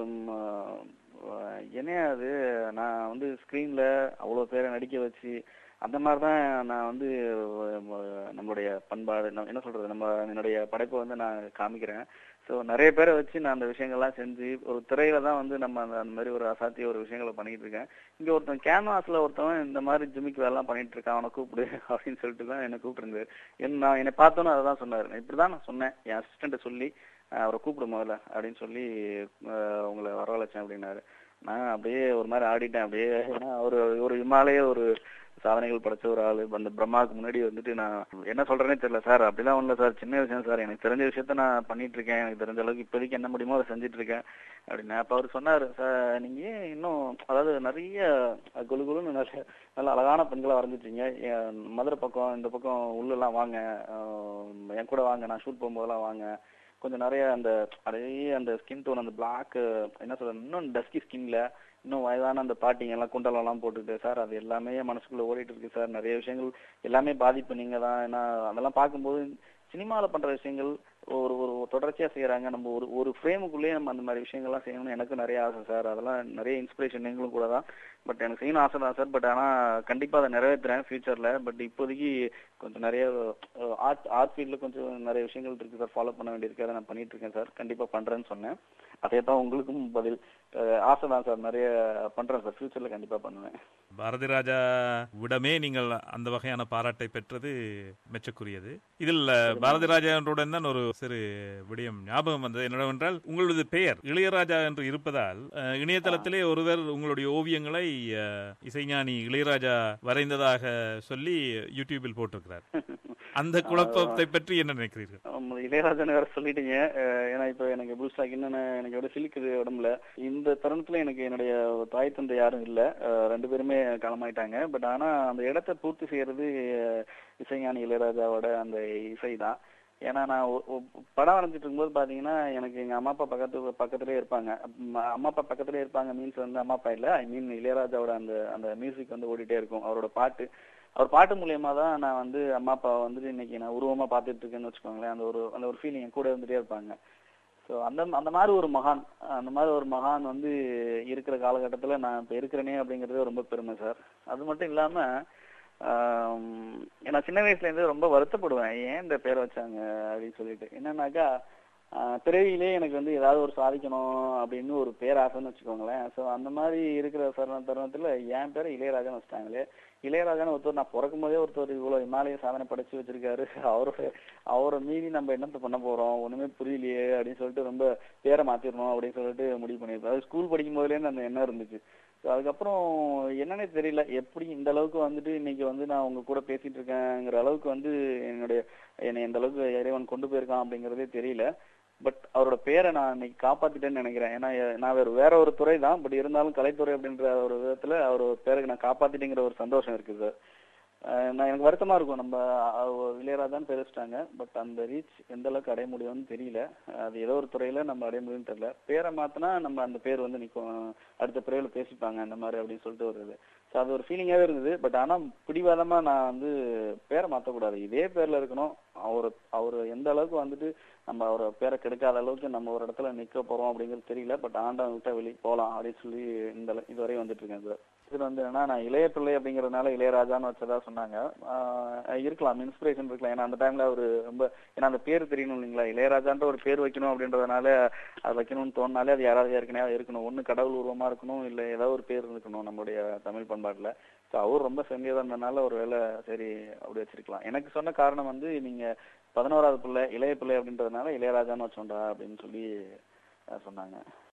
என்னையா அது, நான் வந்து ஸ்கிரீன்ல அவ்வளவு பேரை நடிக்க வச்சு அந்த மாதிரிதான் நான் வந்து நம்மளுடைய பண்பாடு என்ன சொல்றது நம்ம என்னுடைய படைப்பை வந்து நான் காமிக்கிறேன். ஸோ நிறைய பேரை வச்சு நான் அந்த விஷயங்கள்லாம் செஞ்சு ஒரு திரையில தான் வந்து நம்ம அந்த அந்த மாதிரி ஒரு அசாத்திய ஒரு விஷயங்களை பண்ணிட்டு இருக்கேன். இங்க ஒருத்தன் கேன்வாஸ்ல ஒருத்தவன் இந்த மாதிரி ஜிமிக் வேலைலாம் பண்ணிட்டு இருக்கான், அவனை கூப்பிடு அப்படின்னு சொல்லிட்டு தான் என்னை கூப்பிட்டுருந்தாரு. என்ன நான் என்னை பார்த்தோன்னு அதை தான் சொன்னாரு. இப்படிதான் நான் சொன்னேன் என் அசிஸ்டண்ட்டை சொல்லி, அவரை கூப்பிடு முதல்ல அப்படின்னு சொல்லி உங்களை வரவழைச்சேன் அப்படின்னாரு. நான் அப்படியே ஒரு மாதிரி ஆடிட்டேன். அப்படியே ஏன்னா ஒரு ஒரு இமாலய ஒரு சாதனைகள் படைச்ச ஒரு ஆளு அந்த பிரம்மாவுக்கு முன்னாடி வந்துட்டு நான் என்ன சொல்றேனே தெரியல சார். அப்படிலாம் ஒண்ணுல சார், சின்ன விஷயம் சார், எனக்கு தெரிஞ்ச விஷயத்த நான் பண்ணிட்டு இருக்கேன், எனக்கு தெரிஞ்ச அளவுக்கு இப்போதைக்கு என்ன முடியுமோ அதை செஞ்சுட்டு இருக்கேன் அப்படின்னு. அப்ப அவர் சொன்னாரு, சார் நீங்க இன்னும் அதாவது நிறைய குழு குழுன்னு நல்ல நல்ல அழகான பெண்களை வரைஞ்சிட்டீங்க. மதுரை பக்கம் இந்த பக்கம் உள்ளெல்லாம் வாங்க, என் கூட வாங்க, நான் ஷூட் போகும்போதெல்லாம் வாங்க, கொஞ்சம் நிறைய அந்த நிறைய அந்த ஸ்கின் டோன் அந்த பிளாக் என்ன சொல்றது இன்னும் டஸ்கி ஸ்கின்ல இன்னும் வயதான அந்த பாட்டிங்க எல்லாம் குண்டலம் எல்லாம் போட்டுட்டு சார் அது எல்லாமே மனசுக்குள்ள ஓடிட்டு இருக்கு சார். நிறைய விஷயங்கள் எல்லாமே பாதிப்பு நீங்க தான். ஏன்னா அதெல்லாம் பார்க்கும்போது சினிமாவில் பண்ற விஷயங்கள் ஒரு ஒரு தொடர்ச்சியா செய்யறாங்க. நம்ம ஒரு ஒரு ஃப்ரேமுக்குள்ளேயே நம்ம அந்த மாதிரி விஷயங்கள்லாம் செய்யணும்னு எனக்கு நிறைய ஆசை சார். அதெல்லாம் நிறைய இன்ஸ்பிரேஷன் நீங்களும் கூட தான். பட் எனக்கு செய்யணும் ஆசை தான் சார். பட் ஆனா கண்டிப்பா அதை நிறைவேற்றுறேன் ஃபியூச்சர்ல. பட் இப்போதைக்கு கொஞ்சம் நிறைய ஆர்ட் ஆர்ட் ஃபீல்ட்ல கொஞ்சம் நிறைய விஷயங்கள் இருக்கு சார், ஃபாலோ பண்ண வேண்டியிருக்கு. அதை நான் பண்ணிட்டு இருக்கேன் சார். கண்டிப்பா பண்றேன்னு சொன்னேன். அதே தான் உங்களுக்கும் பதில். ஆசை தான் சார், நிறைய பண்றேன் சார், ஃபியூச்சர்ல கண்டிப்பா பண்ணுவேன். பாரதி ராஜா விடமே நீங்கள் அந்த வகையான பாராட்டை பெற்றது மெச்சக்குரியது. இதில் பாரதி ராஜாவுடன் தான் ஒரு சிறு விடயம் ஞாபகம் வந்தது. என்னவென்றால் உங்களது பெயர் இளையராஜா என்று இருப்பதால் இணையதளத்திலே ஒருவர் உங்களுடைய ஓவியங்களை இசைஞானி இளையராஜா வரைந்ததாக சொல்லி யூடியூபில் போட்டிருக்கிறார். அந்த குழப்பத்தை பற்றி என்ன நினைக்கிறீர்கள்? இளையராஜன் வேற சொல்லிட்டீங்க. ஏன்னா இப்ப எனக்கு பூஸ்டாக் என்னன்னு எனக்கு எவ்வளவு சிலிக்குது உடம்புல. இந்த தருணத்துல எனக்கு என்னுடைய தாய் தந்தை யாரும் இல்ல, ரெண்டு பேருமே காலமாயிட்டாங்க. பட் ஆனா அந்த இடத்தை பூர்த்தி செய்யறது இசைஞானி இளையராஜாவோட அந்த இசை தான். ஏன்னா நான் படம் வரைஞ்சிட்டு இருக்கும்போது பாத்தீங்கன்னா எனக்கு எங்க அம்மா அப்பா பக்கத்து பக்கத்துலயே இருப்பாங்க. அம்மா அப்பா பக்கத்துலயே இருப்பாங்க மீன்ஸ் வந்து அம்மா அப்பா இல்ல, ஐ மீன் இளையராஜாவோட அந்த அந்த மியூசிக் வந்து ஓடிட்டே இருக்கும். அவரோட பாட்டு அவர் பாட்டு மூலியமா தான் நான் வந்து அம்மா அப்பா வந்துட்டு இன்னைக்கு நான் உருவமா பாத்துட்டு இருக்கேன்னு வச்சுக்கோங்களேன். அந்த ஒரு அந்த ஒரு ஃபீலிங் என் கூட இருந்துட்டே இருப்பாங்க. ஸோ அந்த அந்த மாதிரி ஒரு மகான் அந்த மாதிரி ஒரு மகான் வந்து இருக்கிற காலகட்டத்தில் நான் இப்போ இருக்கிறேனே அப்படிங்கிறது ரொம்ப பெருமை சார். அது மட்டும் இல்லாம நான் சின்ன வயசுல இருந்து ரொம்ப வருத்தப்படுவேன், ஏன் இந்த பேரை வச்சாங்க அப்படின்னு சொல்லிட்டு. என்னன்னாக்கா பிறவியிலே எனக்கு வந்து ஏதாவது ஒரு சாதிக்கணும் அப்படின்னு ஒரு பேராசைன்னு வச்சுக்கோங்களேன். ஸோ அந்த மாதிரி இருக்கிற தருண தருணத்துல என் பேரை இளையராஜான்னு வச்சுட்டாங்களே. இளையராஜான்னு ஒருத்தர் நான் பிறக்கும் போதே ஒருத்தர் இவ்வளவு இமாலய சாதனை படைச்சு வச்சிருக்காரு, அவரோட அவரை மீறி நம்ம என்னத்த பண்ண போறோம் ஒண்ணுமே புரியலையே அப்படின்னு சொல்லிட்டு ரொம்ப பேரை மாத்திரணும் அப்படின்னு சொல்லிட்டு முடிவு பண்ணியிருப்பேன். அது ஸ்கூல் படிக்கும் போதுலேருந்து அந்த எண்ணம் இருந்துச்சு. ஸோ அதுக்கப்புறம் என்னன்னே தெரியல எப்படி இந்த அளவுக்கு வந்துட்டு இன்னைக்கு வந்து நான் உங்க கூட பேசிட்டு இருக்கேங்கிற அளவுக்கு வந்து என்னுடைய என்னை எந்த அளவுக்கு இறைவன் கொண்டு போயிருக்கான் அப்படிங்கறதே தெரியல. பட் அவரோட பேரை நான் இன்னைக்கு காப்பாத்திட்டேன்னு நினைக்கிறேன். ஏன்னா நான் வேற வேற ஒரு துறை தான், பட் இருந்தாலும் கலைத்துறை அப்படின்ற ஒரு விதத்துல அவர் பேருக்கு நான் காப்பாத்திட்டேங்கிற ஒரு சந்தோஷம் இருக்கு சார். அஹ் நான் எனக்கு வருத்தமா இருக்கும். நம்ம அஹ், இளையராஜான்னு பேர் வச்சுட்டாங்க, பட் அந்த ரீச் எந்த அளவுக்கு அடைய முடியும்னு தெரியல. அது ஏதோ ஒரு துறையில நம்ம அடைய முடியும்னு தெரியல. பேரை மாத்தினா நம்ம அந்த பேர் வந்து நிற்கும், அடுத்த பிறவில பேசிப்பாங்க அந்த மாதிரி அப்படின்னு சொல்லிட்டு ஒரு இது. ஸோ அது ஒரு ஃபீலிங்காகவே இருந்தது. பட் ஆனால் பிடிவாதமா நான் வந்து பேரை மாற்றக்கூடாது, இதே பேர்ல இருக்கணும். அவர் அவர் எந்த அளவுக்கு வந்துட்டு நம்ம அவரை பேரை கெடுக்காத அளவுக்கு நம்ம ஒரு இடத்துல நிற்க போறோம் அப்படிங்கிறது தெரியல. பட் ஆண்டவன் விட்டா வெளியே போகலாம் அப்படின்னு சொல்லி இந்த அள- இதுவரையும் வந்துட்டு இருக்கேன் சார். இதுல வந்து என்னன்னா, நான் இளைய பிள்ளை அப்படிங்கறதுனால இளையராஜான்னு வச்சதா சொன்னாங்க. ஆஹ் இருக்கலாம், இன்ஸ்பிரேஷன் இருக்கலாம். ஏன்னா அந்த டைம்ல அவரு ரொம்ப, ஏன்னா அந்த பேர் தெரியணும் இல்லைங்களா, இளையராஜான்ற ஒரு பேர் வைக்கணும் அப்படின்றதுனால அது வைக்கணும்னு தோணினாலே அது யாராவது ஏற்கனவே இருக்கணும். ஒண்ணு கடவுள் உருவமா இருக்கணும், இல்ல ஏதாவது ஒரு பேர் இருக்கணும் நம்மளுடைய தமிழ் பண்பாட்டுல. ஸோ அவர் ரொம்ப செம்மியதா இருந்ததுனால ஒரு வேளை சரி அப்படி வச்சிருக்கலாம். எனக்கு சொன்ன காரணம் வந்து, நீங்க பதினோராவது பிள்ளை இளைய பிள்ளை அப்படின்றதுனால இளையராஜான்னு வச்சோண்டா அப்படின்னு சொல்லி அஹ் சொன்னாங்க.